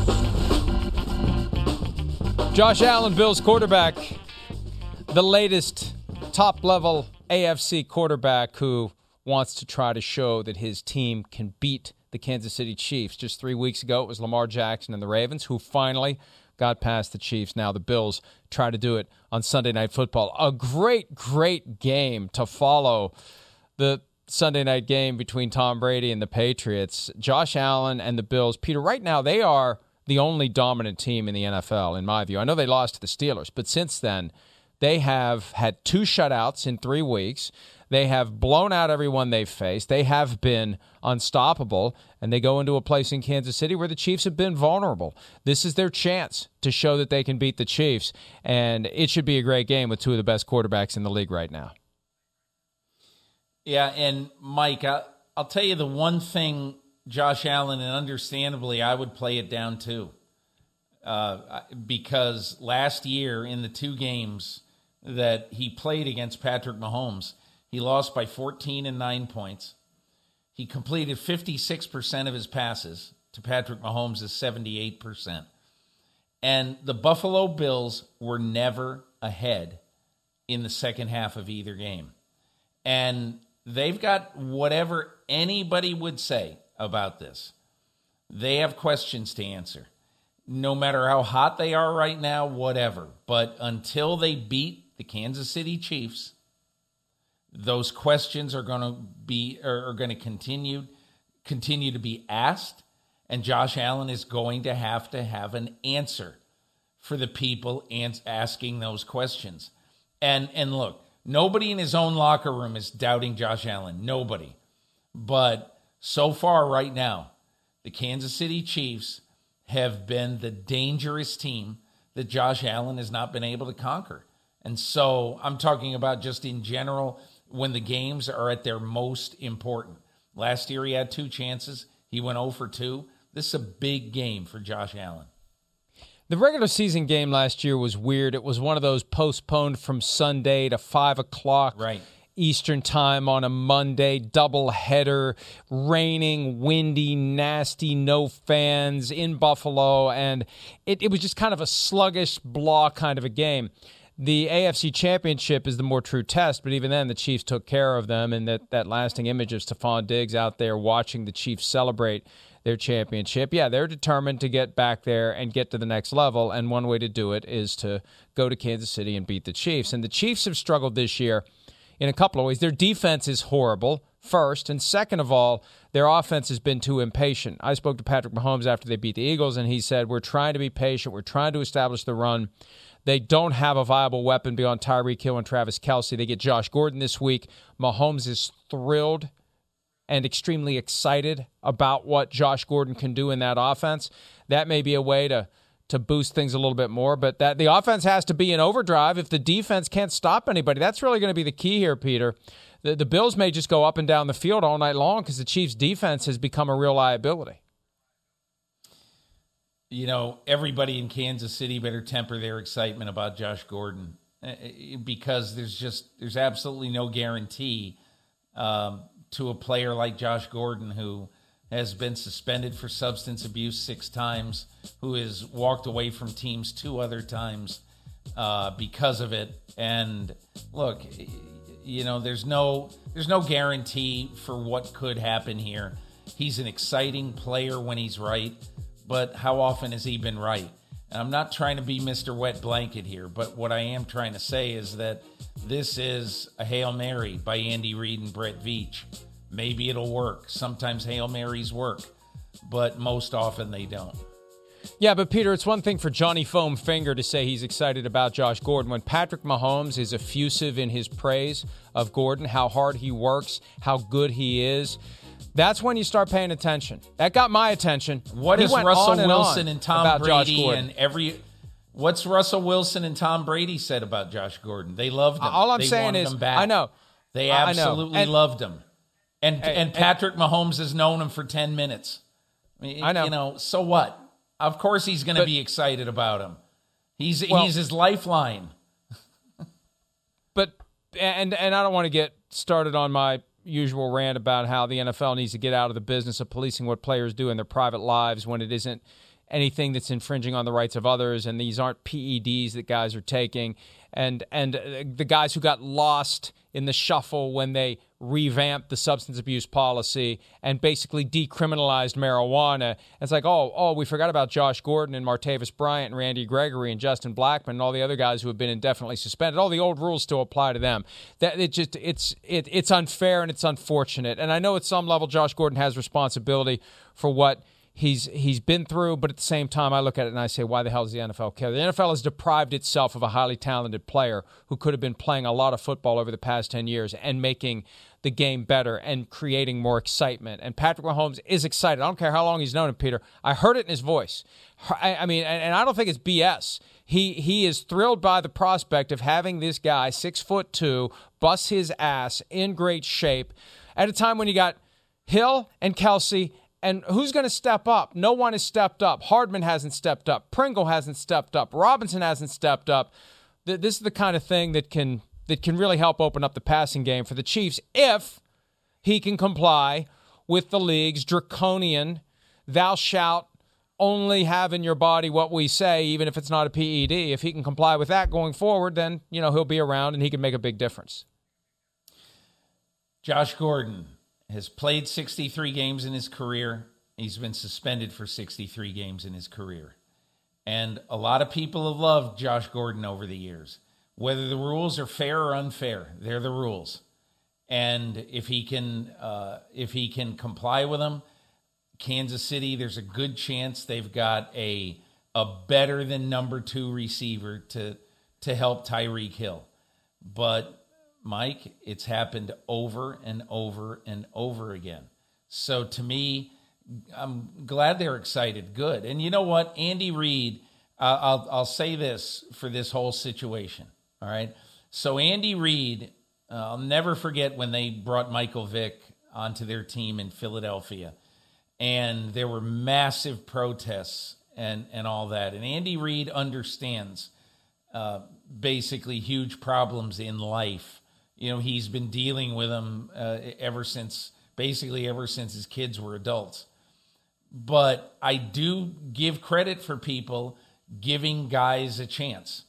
Josh Allen, Bills quarterback, the latest top-level A F C quarterback who wants to try to show that his team can beat the Kansas City Chiefs. Just three weeks ago, it was Lamar Jackson and the Ravens who finally got past the Chiefs. Now the Bills try to do it on Sunday Night Football. A great, great game to follow. The Sunday night game between Tom Brady and the Patriots. Josh Allen and the Bills. Peter, right now they are the only dominant team in the N F L, in my view. I know they lost to the Steelers, but since then, they have had two shutouts in three weeks. They have blown out everyone they've faced. They have been unstoppable, and they go into a place in Kansas City where the Chiefs have been vulnerable. This is their chance to show that they can beat the Chiefs, and it should be a great game with two of the best quarterbacks in the league right now.
Yeah, and Mike, I, I'll tell you the one thing, Josh Allen, and understandably, I would play it down too, uh, because last year in the two games that he played against Patrick Mahomes, he lost by fourteen and nine points. He completed fifty-six percent of his passes to Patrick Mahomes' seventy-eight percent. And the Buffalo Bills were never ahead in the second half of either game. And they've got whatever anybody would say about this. They have questions to answer. No matter how hot they are right now, whatever. But until they beat the Kansas City Chiefs, those questions are going to be are, are going to continue continue to be asked, and Josh Allen is going to have to have an answer for the people ans- asking those questions. And and look, nobody in his own locker room is doubting Josh Allen. Nobody. But so far right now, the Kansas City Chiefs have been the dangerous team that Josh Allen has not been able to conquer. And so I'm talking about just in general when the games are at their most important. Last year he had two chances. He went oh for two. This is a big game for Josh Allen.
The regular season game last year was weird. It was one of those postponed from Sunday to five o'clock
right.
Eastern time on a Monday, doubleheader, raining, windy, nasty, no fans in Buffalo, and it, it was just kind of a sluggish, blah kind of a game. The A F C Championship is the more true test, but even then the Chiefs took care of them, and that, that lasting image of Stephon Diggs out there watching the Chiefs celebrate their championship. Yeah, they're determined to get back there and get to the next level, and one way to do it is to go to Kansas City and beat the Chiefs. And the Chiefs have struggled this year in a couple of ways. Their defense is horrible, first, and second of all, their offense has been too impatient. I spoke to Patrick Mahomes after they beat the Eagles, and he said, we're trying to be patient, we're trying to establish the run. They don't have a viable weapon beyond Tyreek Hill and Travis Kelce. They get Josh Gordon this week. Mahomes is thrilled and extremely excited about what Josh Gordon can do in that offense. That may be a way to to boost things a little bit more, but that the offense has to be in overdrive if the defense can't stop anybody. That's really going to be the key here, Peter. The, the Bills may just go up and down the field all night long because the Chiefs' defense has become a real liability.
You know, everybody in Kansas City better temper their excitement about Josh Gordon because there's just there's absolutely no guarantee um, to a player like Josh Gordon who has been suspended for substance abuse six times, who has walked away from teams two other times uh, because of it. And look, you know, there's no there's no guarantee for what could happen here. He's an exciting player when he's right. But how often has he been right? And I'm not trying to be Mister Wet Blanket here, but what I am trying to say is that this is a Hail Mary by Andy Reid and Brett Veach. Maybe it'll work. Sometimes Hail Marys work, but most often they don't.
Yeah, but Peter, it's one thing for Johnny Foam Finger to say he's excited about Josh Gordon. When Patrick Mahomes is effusive in his praise of Gordon, how hard he works, how good he is, that's when you start paying attention. That got my attention.
What
he
is
went
Russell
on and
Wilson
on
and Tom
about Josh
Brady
Gordon.
and every... What's Russell Wilson and Tom Brady said about Josh Gordon? They loved him.
All I'm
they
saying
wanted
is,
him back.
I know.
They
I know.
absolutely
And-
loved him. And, and,
and-
Patrick Mahomes has known him for ten minutes. I, mean,
I know.
You know, so what? Of course he's going to
But-
be excited about him. He's
Well-
he's his lifeline.
But and and I don't want to get started on my usual rant about how the N F L needs to get out of the business of policing what players do in their private lives when it isn't anything that's infringing on the rights of others, and these aren't P E Ds that guys are taking, and and the guys who got lost in the shuffle when they revamped the substance abuse policy and basically decriminalized marijuana. It's like, oh, oh, we forgot about Josh Gordon and Martavis Bryant and Randy Gregory and Justin Blackman and all the other guys who have been indefinitely suspended. All the old rules still apply to them. That it just it's it, it's unfair and it's unfortunate. And I know at some level Josh Gordon has responsibility for what he's he's been through, but at the same time I look at it and I say, why the hell does the N F L care? The N F L has deprived itself of a highly talented player who could have been playing a lot of football over the past ten years and making the game better and creating more excitement. And Patrick Mahomes is excited. I don't care how long he's known him, Peter. I heard it in his voice. I, I mean, and, and I don't think it's B S. He he is thrilled by the prospect of having this guy, six foot two, bust his ass in great shape at a time when you got Hill and Kelsey. And who's going to step up? No one has stepped up. Hardman hasn't stepped up. Pringle hasn't stepped up. Robinson hasn't stepped up. This is the kind of thing that can that can really help open up the passing game for the Chiefs if he can comply with the league's draconian, thou shalt only have in your body what we say, even if it's not a P E D. If he can comply with that going forward, then you know he'll be around and he can make a big difference.
Josh Gordon has played sixty-three games in his career. He's been suspended for sixty-three games in his career. And a lot of people have loved Josh Gordon over the years. Whether the rules are fair or unfair, they're the rules. And if he can uh, if he can comply with them, Kansas City, there's a good chance they've got a a better than number two receiver to to help Tyreek Hill. But Mike, it's happened over and over and over again. So to me, I'm glad they're excited. Good. And you know what? Andy Reid, uh, I'll, I'll say this for this whole situation. All right. So Andy Reid, uh, I'll never forget when they brought Michael Vick onto their team in Philadelphia. And there were massive protests and, and all that. And Andy Reid understands uh, basically huge problems in life. You know, he's been dealing with them uh, ever since, basically ever since his kids were adults. But I do give credit for people giving guys a chance.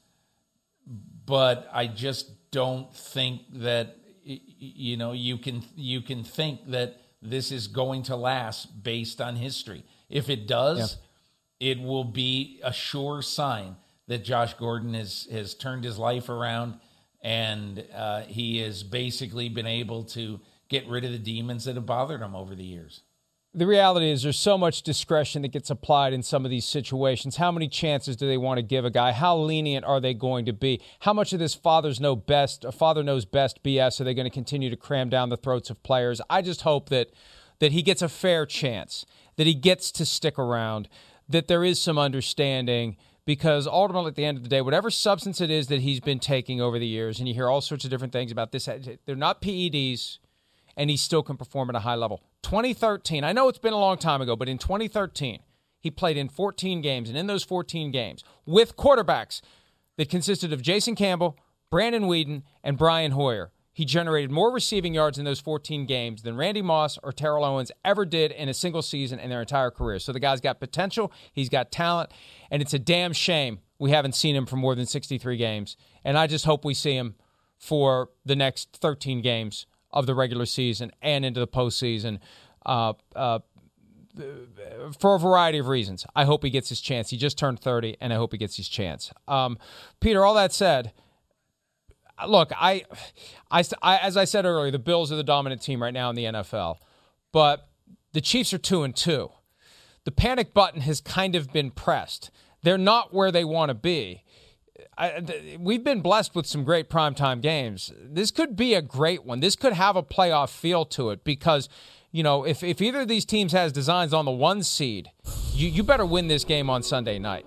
But I just don't think that, you know, you can you can think that this is going to last based on history. If it does, yeah. it will be a sure sign that Josh Gordon has, has turned his life around. And uh, he has basically been able to get rid of the demons that have bothered him over the years.
The reality is there's so much discretion that gets applied in some of these situations. How many chances do they want to give a guy? How lenient are they going to be? How much of this fathers know best, a father knows best B S are they going to continue to cram down the throats of players? I just hope that that he gets a fair chance, that he gets to stick around, that there is some understanding. Because ultimately, at the end of the day, whatever substance it is that he's been taking over the years, and you hear all sorts of different things about this, they're not P E Ds, and he still can perform at a high level. twenty thirteen, I know it's been a long time ago, but in twenty thirteen, he played in fourteen games, and in those fourteen games, with quarterbacks that consisted of Jason Campbell, Brandon Weeden, and Brian Hoyer, he generated more receiving yards in those fourteen games than Randy Moss or Terrell Owens ever did in a single season in their entire career. So the guy's got potential, he's got talent, and it's a damn shame we haven't seen him for more than sixty-three games. And I just hope we see him for the next thirteen games of the regular season and into the postseason uh, uh, for a variety of reasons. I hope he gets his chance. He just turned thirty, and I hope he gets his chance. Um, Peter, all that said, look, I, I, I, as I said earlier, the Bills are the dominant team right now in the N F L, but the Chiefs are two and two. the panic button has kind of been pressed. They're not where they want to be. I, th- we've been blessed with some great primetime games. This could be a great one. This could have a playoff feel to it because, you know, if, if either of these teams has designs on the one seed, you, you better win this game on Sunday night.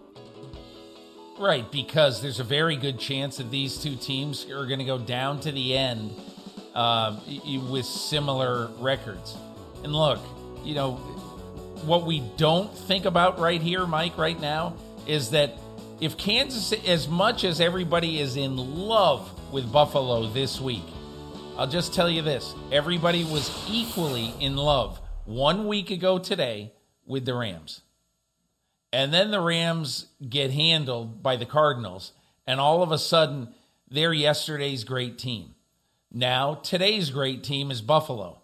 Right, because there's a very good chance that these two teams are going to go down to the end uh, with similar records. And look, you know, what we don't think about right here, Mike, right now, is that if Kansas, as much as everybody is in love with Buffalo this week, I'll just tell you this. Everybody was equally in love one week ago today with the Rams. And then the Rams get handled by the Cardinals. And all of a sudden, they're yesterday's great team. Now, today's great team is Buffalo.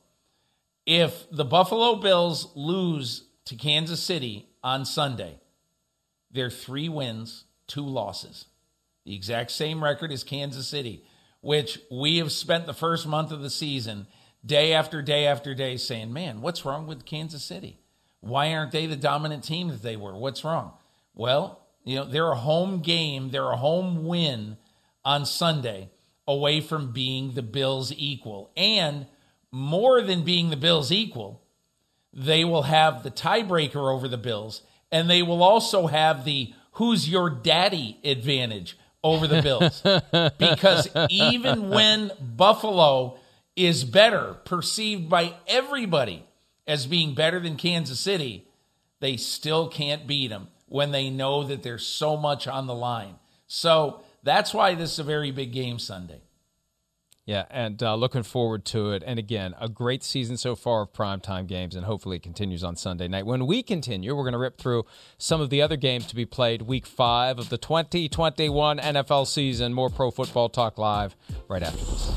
If the Buffalo Bills lose to Kansas City on Sunday, they're three wins, two losses. The exact same record as Kansas City, which we have spent the first month of the season day after day after day saying, man, what's wrong with Kansas City? Why aren't they the dominant team that they were? What's wrong? Well, you know, they're a home game. They're a home win on Sunday away from being the Bills' equal. And more than being the Bills' equal, they will have the tiebreaker over the Bills, and they will also have the who's your daddy advantage over the Bills. Because even when Buffalo is better, perceived by everybody as being better than Kansas City, they still can't beat them when they know that there's so much on the line. So that's why this is a very big game Sunday.
Yeah, and uh, looking forward to it. And again, a great season so far of primetime games, and hopefully it continues on Sunday night. When we continue, we're going to rip through some of the other games to be played week five of the twenty twenty-one N F L season. More Pro Football Talk Live right after this.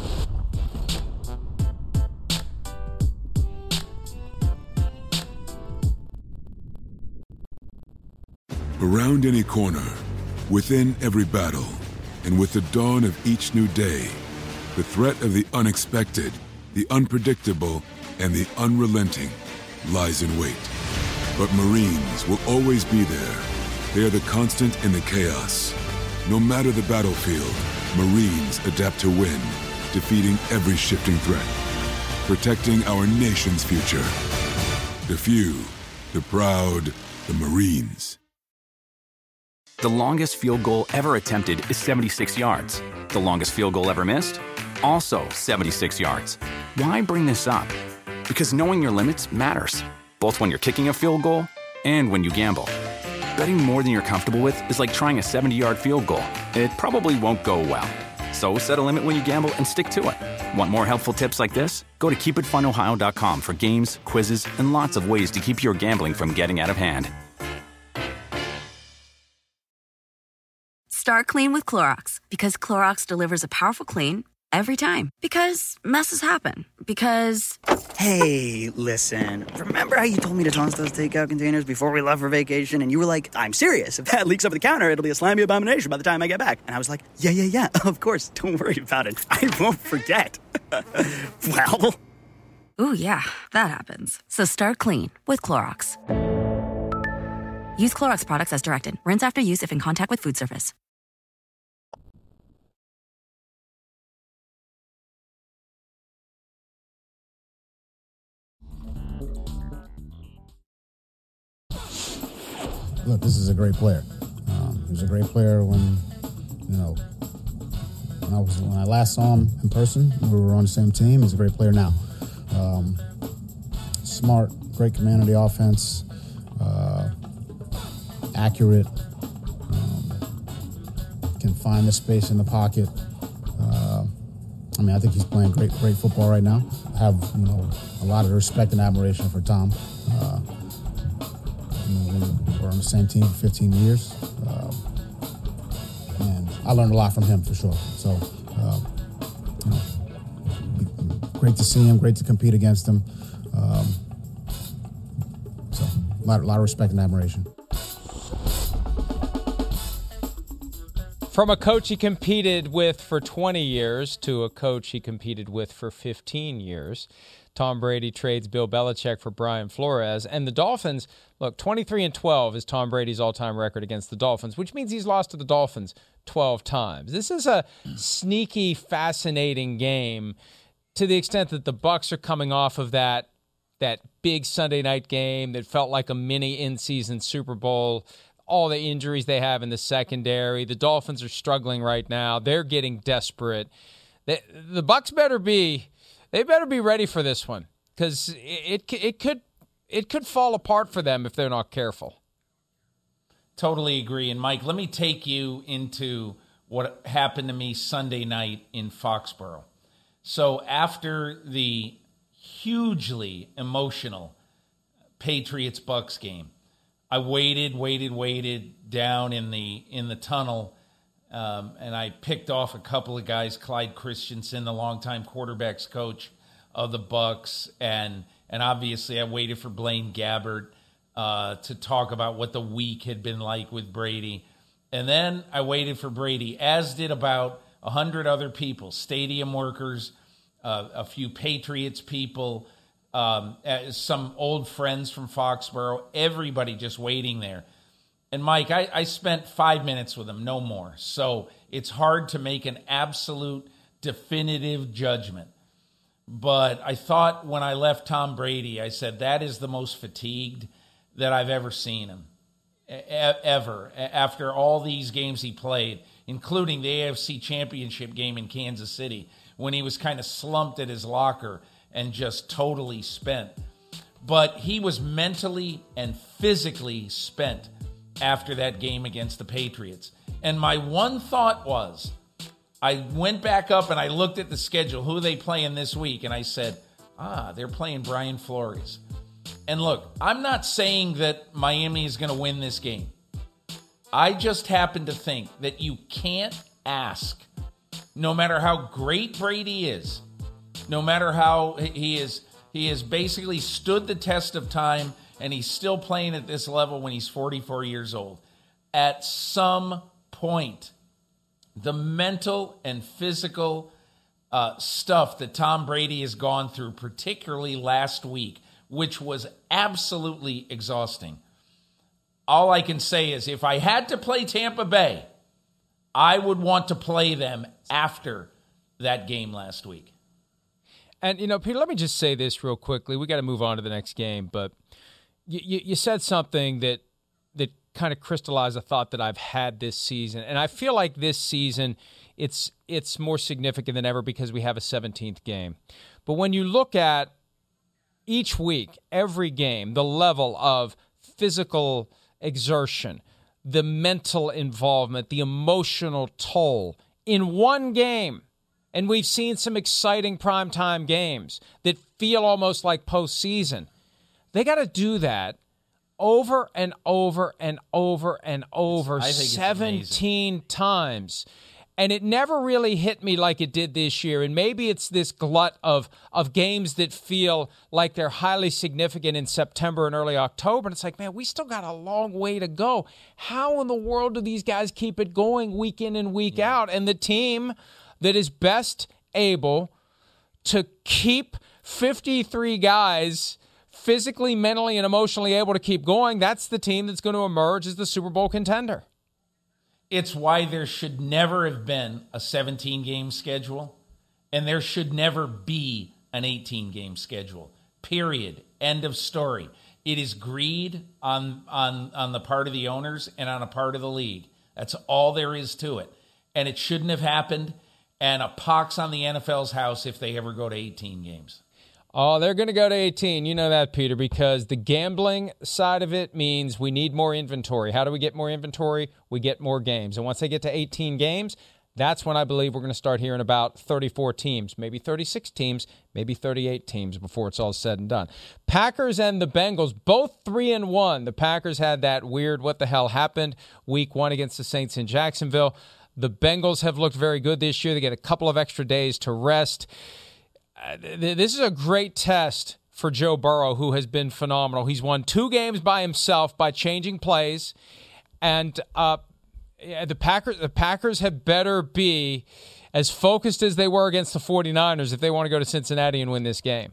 Around any corner, within every battle, and with the dawn of each new day, the threat of the unexpected, the unpredictable, and the unrelenting lies in wait. But Marines will always be there. They are the constant in the chaos. No matter the battlefield, Marines adapt to win, defeating every shifting threat, protecting our nation's future. The few, the proud, the Marines.
The longest field goal ever attempted is seventy-six yards. The longest field goal ever missed? Also seventy-six yards. Why bring this up? Because knowing your limits matters, both when you're kicking a field goal and when you gamble. Betting more than you're comfortable with is like trying a seventy-yard field goal. It probably won't go well. So set a limit when you gamble and stick to it. Want more helpful tips like this? Go to keep it fun ohio dot com for games, quizzes, and lots of ways to keep your gambling from getting out of hand.
Start clean with Clorox, because Clorox delivers a powerful clean every time. Because messes happen. Because...
Hey, listen. Remember how you told me to toss those takeout containers before we left for vacation? And you were like, I'm serious. If that leaks over the counter, it'll be a slimy abomination by the time I get back. And I was like, yeah, yeah, yeah, of course. Don't worry about it. I won't forget. Well...
Ooh, yeah, that happens. So start clean with Clorox. Use Clorox products as directed. Rinse after use if in contact with food surface.
Look, this is a great player. Um, he was a great player when, you know, when I was when I last saw him in person. We were on the same team. He's a great player now. Um, smart, great command of the offense, uh, accurate, um, can find the space in the pocket. Uh, I mean, I think he's playing great, great football right now. I have, you know, a lot of respect and admiration for Tom. Uh, you know, we're on the same team for fifteen years, uh, and I learned a lot from him for sure. So, uh, you know, great to see him, great to compete against him. Um, so, a lot, a lot of respect and admiration.
From a coach he competed with for twenty years to a coach he competed with for fifteen years, Tom Brady trades Bill Belichick for Brian Flores. And the Dolphins, look, twenty-three and twelve is Tom Brady's all-time record against the Dolphins, which means he's lost to the Dolphins twelve times. This is a sneaky, fascinating game to the extent that the Bucs are coming off of that that big Sunday night game that felt like a mini in-season Super Bowl, all the injuries they have in the secondary. The Dolphins are struggling right now. They're getting desperate. The, the Bucs better be they better be ready for this one, because it, it it could it could fall apart for them if they're not careful.
Totally agree. And Mike, let me take you into what happened to me Sunday night in Foxborough. So after the hugely emotional Patriots-Bucs game, I waited, waited, waited down in the in the tunnel, um, and I picked off a couple of guys, Clyde Christensen, the longtime quarterbacks coach of the Bucs, and and obviously I waited for Blaine Gabbert uh, to talk about what the week had been like with Brady, and then I waited for Brady, as did about a hundred other people, stadium workers, uh, a few Patriots people, Um, some old friends from Foxborough, everybody just waiting there. And Mike, I, I spent five minutes with him, no more. So it's hard to make an absolute definitive judgment. But I thought when I left Tom Brady, I said, that is the most fatigued that I've ever seen him, e- ever, after all these games he played, including the A F C Championship game in Kansas City, when he was kind of slumped at his locker and just totally spent. But he was mentally and physically spent after that game against the Patriots. And my one thought was, I went back up and I looked at the schedule, who are they playing this week? And I said, ah, they're playing Brian Flores. And look, I'm not saying that Miami is going to win this game. I just happen to think that you can't ask, no matter how great Brady is, no matter how he is, he has basically stood the test of time, and he's still playing at this level when he's forty-four years old. At some point, the mental and physical uh, stuff that Tom Brady has gone through, particularly last week, which was absolutely exhausting. All I can say is, if I had to play Tampa Bay, I would want to play them after that game last week.
And, you know, Peter, let me just say this real quickly. We got to move on to the next game, but you, you, you said something that that kind of crystallized a thought that I've had this season. And I feel like this season it's it's more significant than ever because we have a seventeenth game. But when you look at each week, every game, the level of physical exertion, the mental involvement, the emotional toll in one game, and we've seen some exciting primetime games that feel almost like postseason. They got to do that over and over and over and over seventeen times. And it never really hit me like it did this year. And maybe it's this glut of, of games that feel like they're highly significant in September and early October. And it's like, man, we still got a long way to go. How in the world do these guys keep it going week in and week yeah. out? And the team that is best able to keep fifty-three guys physically, mentally, and emotionally able to keep going, that's the team that's going to emerge as the Super Bowl contender.
It's why there should never have been a seventeen-game schedule, and there should never be an eighteen-game schedule, period. End of story. It is greed on, on, on the part of the owners and on a part of the league. That's all there is to it. And it shouldn't have happened. And a pox on the N F L's house if they ever go to eighteen games.
Oh, they're going to go to eighteen. You know that, Peter, because the gambling side of it means we need more inventory. How do we get more inventory? We get more games. And once they get to eighteen games, that's when I believe we're going to start hearing about thirty-four teams, maybe thirty-six teams, maybe thirty-eight teams before it's all said and done. Packers and the Bengals, both three and one. The Packers had that weird what the hell happened week one against the Saints in Jacksonville. The Bengals have looked very good this year. They get a couple of extra days to rest. Uh, th- this is a great test for Joe Burrow, who has been phenomenal. He's won two games by himself by changing plays. And uh, the Packers, the Packers had better be as focused as they were against the 49ers if they want to go to Cincinnati and win this game.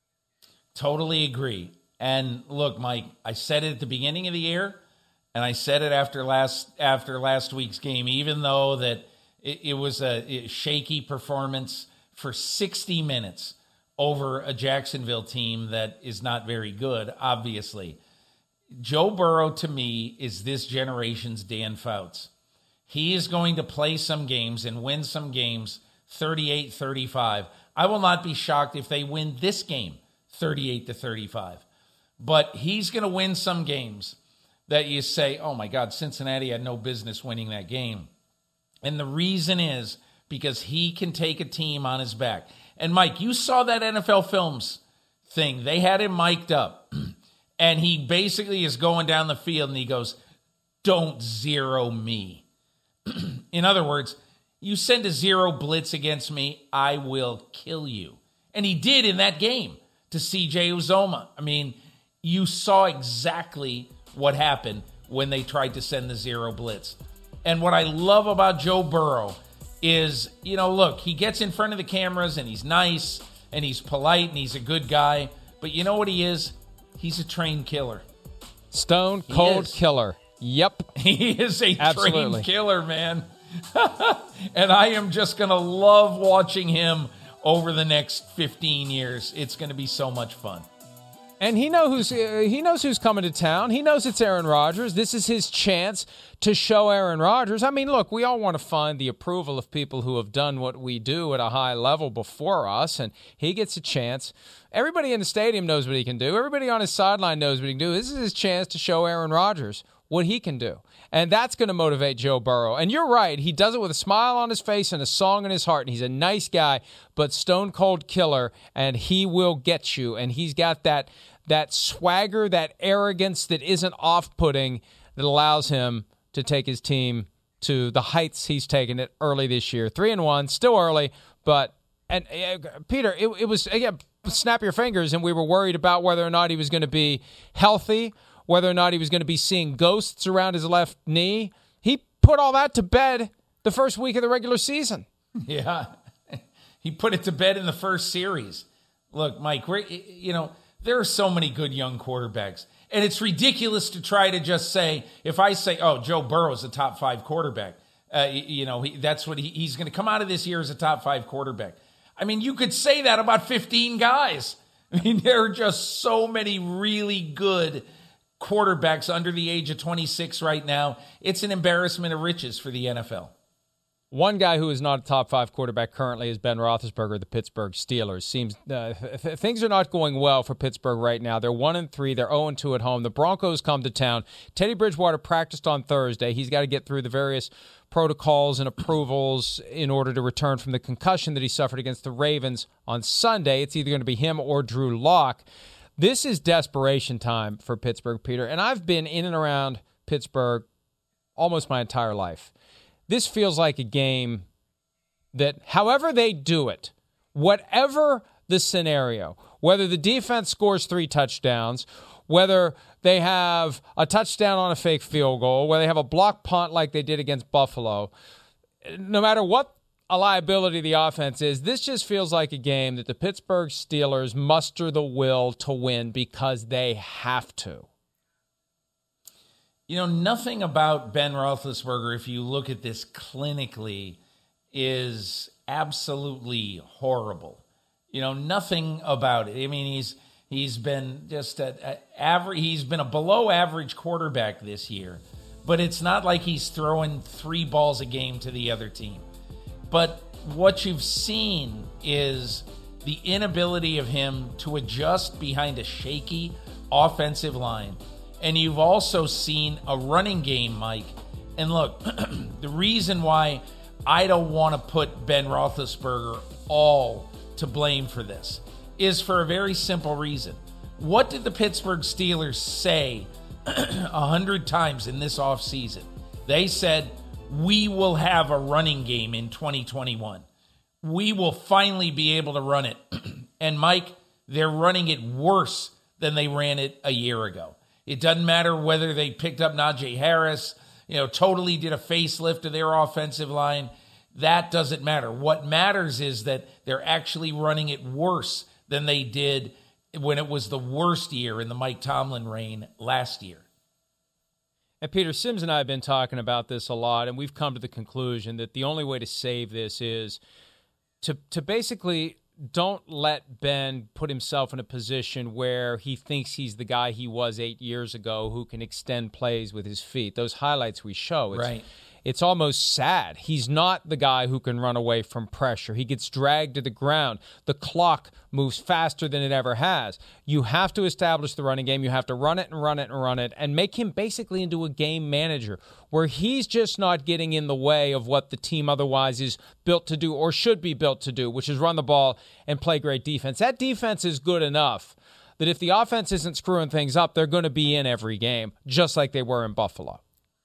Totally agree. And look, Mike, I said it at the beginning of the year, and I said it after last after last week's game, even though that it, it was a shaky performance for sixty minutes over a Jacksonville team that is not very good, obviously. Joe Burrow, to me, is this generation's Dan Fouts. He is going to play some games and win some games thirty-eight thirty-five. I will not be shocked if they win this game thirty-eight to thirty-five. But he's going to win some games that you say, oh my God, Cincinnati had no business winning that game. And the reason is because he can take a team on his back. And Mike, you saw that N F L Films thing. They had him mic'd up. And he basically is going down the field and he goes, don't zero me. In other words, you send a zero blitz against me, I will kill you. And he did in that game to C J Uzomah. I mean, you saw exactly what happened when they tried to send the zero blitz. And what I love about Joe Burrow is, you know, look, he gets in front of the cameras and he's nice and he's polite and he's a good guy. But you know what he is? He's a trained killer.
Stone cold killer. Yep.
He is a
Absolutely.
trained killer, man. And I am just going to love watching him over the next fifteen years. It's going to be so much fun.
And he know who's uh, he knows who's coming to town. He knows it's Aaron Rodgers. This is his chance to show Aaron Rodgers. I mean, look, we all want to find the approval of people who have done what we do at a high level before us, and he gets a chance. Everybody in the stadium knows what he can do. Everybody on his sideline knows what he can do. This is his chance to show Aaron Rodgers what he can do. And that's going to motivate Joe Burrow. And you're right. He does it with a smile on his face and a song in his heart. And he's a nice guy, but stone cold killer, and he will get you. And he's got that that swagger, that arrogance that isn't off-putting that allows him to take his team to the heights he's taken it early this year. Three and one, still early, but and uh, Peter, it, it was, again, snap your fingers, and we were worried about whether or not he was going to be healthy, whether or not he was going to be seeing ghosts around his left knee. He put all that to bed the first week of the regular season.
Yeah. He put it to bed in the first series. Look, Mike, we're, you know, there are so many good young quarterbacks. And it's ridiculous to try to just say, if I say, oh, Joe Burrow's a top five quarterback, uh, you know, he, that's what he, he's going to come out of this year as a top five quarterback. I mean, you could say that about fifteen guys. I mean, there are just so many really good quarterbacks under the age of twenty-six right now. It's an embarrassment of riches for the N F L.
One guy who is not a top five quarterback currently is Ben Roethlisberger, the Pittsburgh Steelers. Seems uh, th- things are not going well for Pittsburgh right now. They're one and three. They're zero and two at home. The Broncos come to town. Teddy Bridgewater practiced on Thursday. He's got to get through the various protocols and approvals in order to return from the concussion that he suffered against the Ravens on Sunday. It's either going to be him or Drew Lock. This is desperation time for Pittsburgh, Peter, and I've been in and around Pittsburgh almost my entire life. This feels like a game that, however they do it, whatever the scenario, whether the defense scores three touchdowns, whether they have a touchdown on a fake field goal, whether they have a block punt like they did against Buffalo, no matter what a liability the offense is, this just feels like a game that the Pittsburgh Steelers muster the will to win because they have to.
You know, nothing about Ben Roethlisberger, if you look at this clinically, is absolutely horrible. You know, nothing about it. I mean, he's he's been just a, a average. He's been a below average quarterback this year, but it's not like he's throwing three balls a game to the other team. But what you've seen is the inability of him to adjust behind a shaky offensive line. And you've also seen a running game, Mike. And look, the reason why I don't want to put Ben Roethlisberger all to blame for this is for a very simple reason. What did the Pittsburgh Steelers say a hundred times in this offseason? They said, we will have a running game in twenty twenty-one. We will finally be able to run it. And Mike, they're running it worse than they ran it a year ago. It doesn't matter whether they picked up Najee Harris. you know, totally did a facelift to their offensive line. That doesn't matter. What matters is that they're actually running it worse than they did when it was the worst year in the Mike Tomlin reign last year.
And Peter, Sims and I have been talking about this a lot, and we've come to the conclusion that the only way to save this is to to basically don't let Ben put himself in a position where he thinks he's the guy he was eight years ago who can extend plays with his feet. Those highlights we show, it's,
right.
It's almost sad. He's not the guy who can run away from pressure. He gets dragged to the ground. The clock moves faster than it ever has. You have to establish the running game. You have to run it and run it and run it and make him basically into a game manager where he's just not getting in the way of what the team otherwise is built to do or should be built to do, which is run the ball and play great defense. That defense is good enough that if the offense isn't screwing things up, they're going to be in every game, just like they were in Buffalo.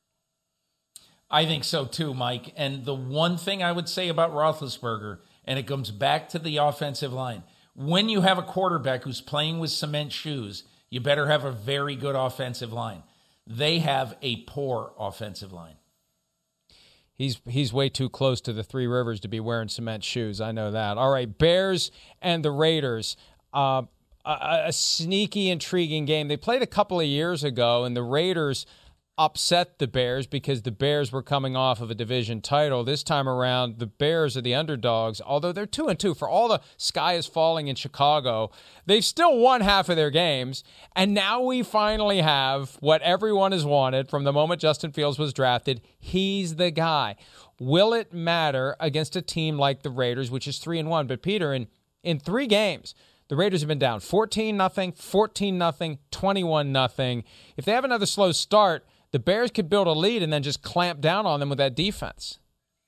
I think so too, Mike. And the one thing I would say about Roethlisberger, and it comes back to the offensive line, when you have a quarterback who's playing with cement shoes, you better have a very good offensive line. They have a poor offensive line.
He's he's way too close to the Three Rivers to be wearing cement shoes. I know that. All right, Bears and the Raiders. Uh, a, a sneaky, intriguing game. They played a couple of years ago, and the Raiders upset the Bears because the Bears were coming off of a division title. This time around, the Bears are the underdogs, although they're two and two. For all the sky is falling in Chicago, they've still won half of their games, and now we finally have what everyone has wanted from the moment Justin Fields was drafted. He's the guy. Will it matter against a team like the Raiders, which is three and one? But Peter, in in three games, the Raiders have been down fourteen nothing, fourteen nothing, twenty-one nothing. If they have another slow start, the Bears could build a lead and then just clamp down on them with that defense.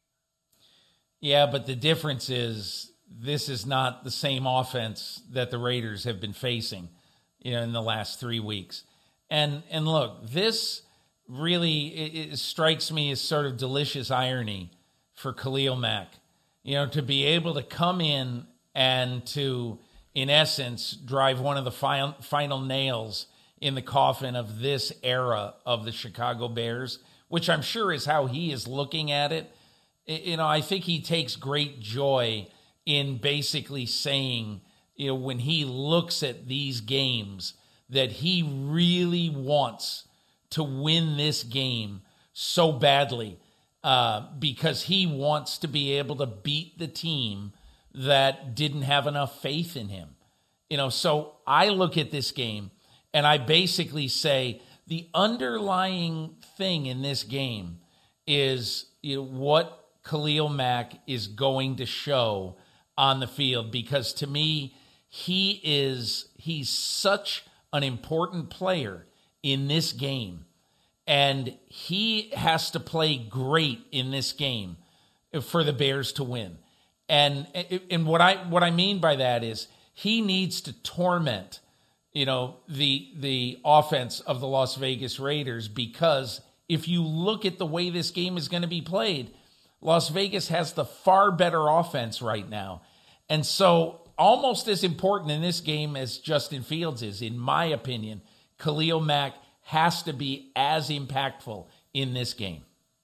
Yeah, but the difference is this is not the same offense that the Raiders have been facing, you know, in the last three weeks. And and look, this really it, it strikes me as sort of delicious irony for Khalil Mack, you know, to be able to come in and to, in essence, drive one of the final, final nails in the coffin of this era of the Chicago Bears, which I'm sure is how he is looking at it. You know, I think he takes great joy in basically saying, you know, when he looks at these games, that he really wants to win this game so badly uh, because he wants to be able to beat the team that didn't have enough faith in him. You know, so I look at this game and I basically say the underlying thing in this game is, you know, what Khalil Mack is going to show on the field, because to me, he is he's such an important player in this game, and he has to play great in this game for the Bears to win. And and what I what I mean by that is he needs to torment, you know, the the offense of the Las Vegas Raiders, because if you look at the way this game is going to be played, Las Vegas has the far better offense right now. And so almost as important in this game as Justin Fields is, in my opinion, Khalil Mack has to be as impactful in this game.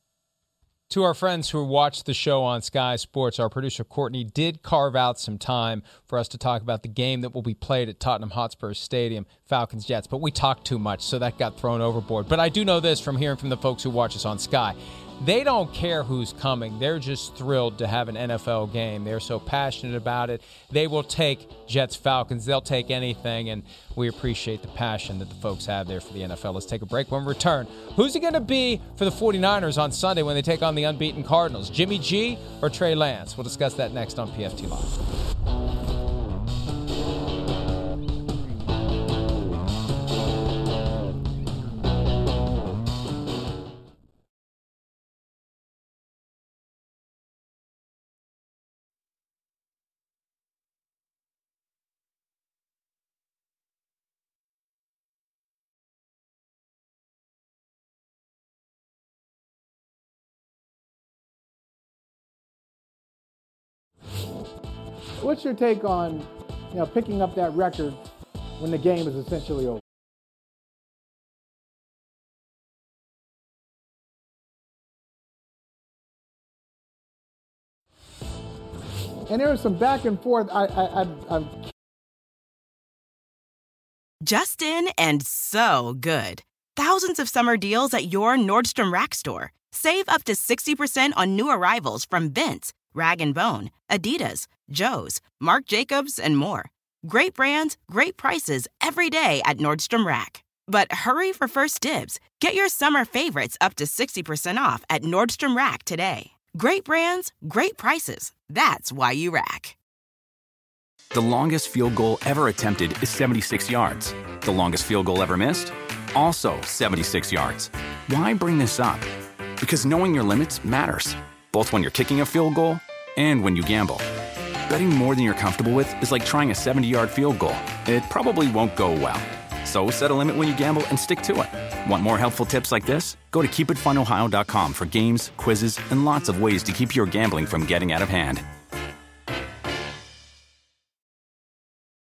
To our friends who watch the show on Sky Sports, our producer Courtney did carve out some time for us to talk about the game that will be played at Tottenham Hotspur Stadium, Falcons-Jets, but we talked too much, so that got thrown overboard. But I do know this from hearing from the folks who watch us on Sky. They don't care who's coming. They're just thrilled to have an N F L game. They're so passionate about it. They will take Jets-Falcons. They'll take anything, and we appreciate the passion that the folks have there for the N F L. Let's take a break. When we return, who's it going to be for the 49ers on Sunday when they take on the unbeaten Cardinals? Jimmy G or Trey Lance? We'll discuss that next on P F T Live.
What's your take on, you know, picking up that record when the game is essentially over? And there was some back and forth. I, I, I, I'm
Just in and so good. Thousands of summer deals at your Nordstrom Rack store. Save up to sixty percent on new arrivals from Vince, Rag and Bone, Adidas, Joe's, Marc Jacobs, and more. Great brands, great prices every day at Nordstrom Rack. But hurry for first dibs. Get your summer favorites up to sixty percent off at Nordstrom Rack today. Great brands, great prices. That's why you rack.
The longest field goal ever attempted is seventy-six yards. The longest field goal ever missed? Also seventy-six yards. Why bring this up? Because knowing your limits matters, both when you're kicking a field goal and when you gamble. Betting more than you're comfortable with is like trying a seventy-yard field goal. It probably won't go well. So set a limit when you gamble and stick to it. Want more helpful tips like this? Go to keep it fun ohio dot com for games, quizzes, and lots of ways to keep your gambling from getting out of hand.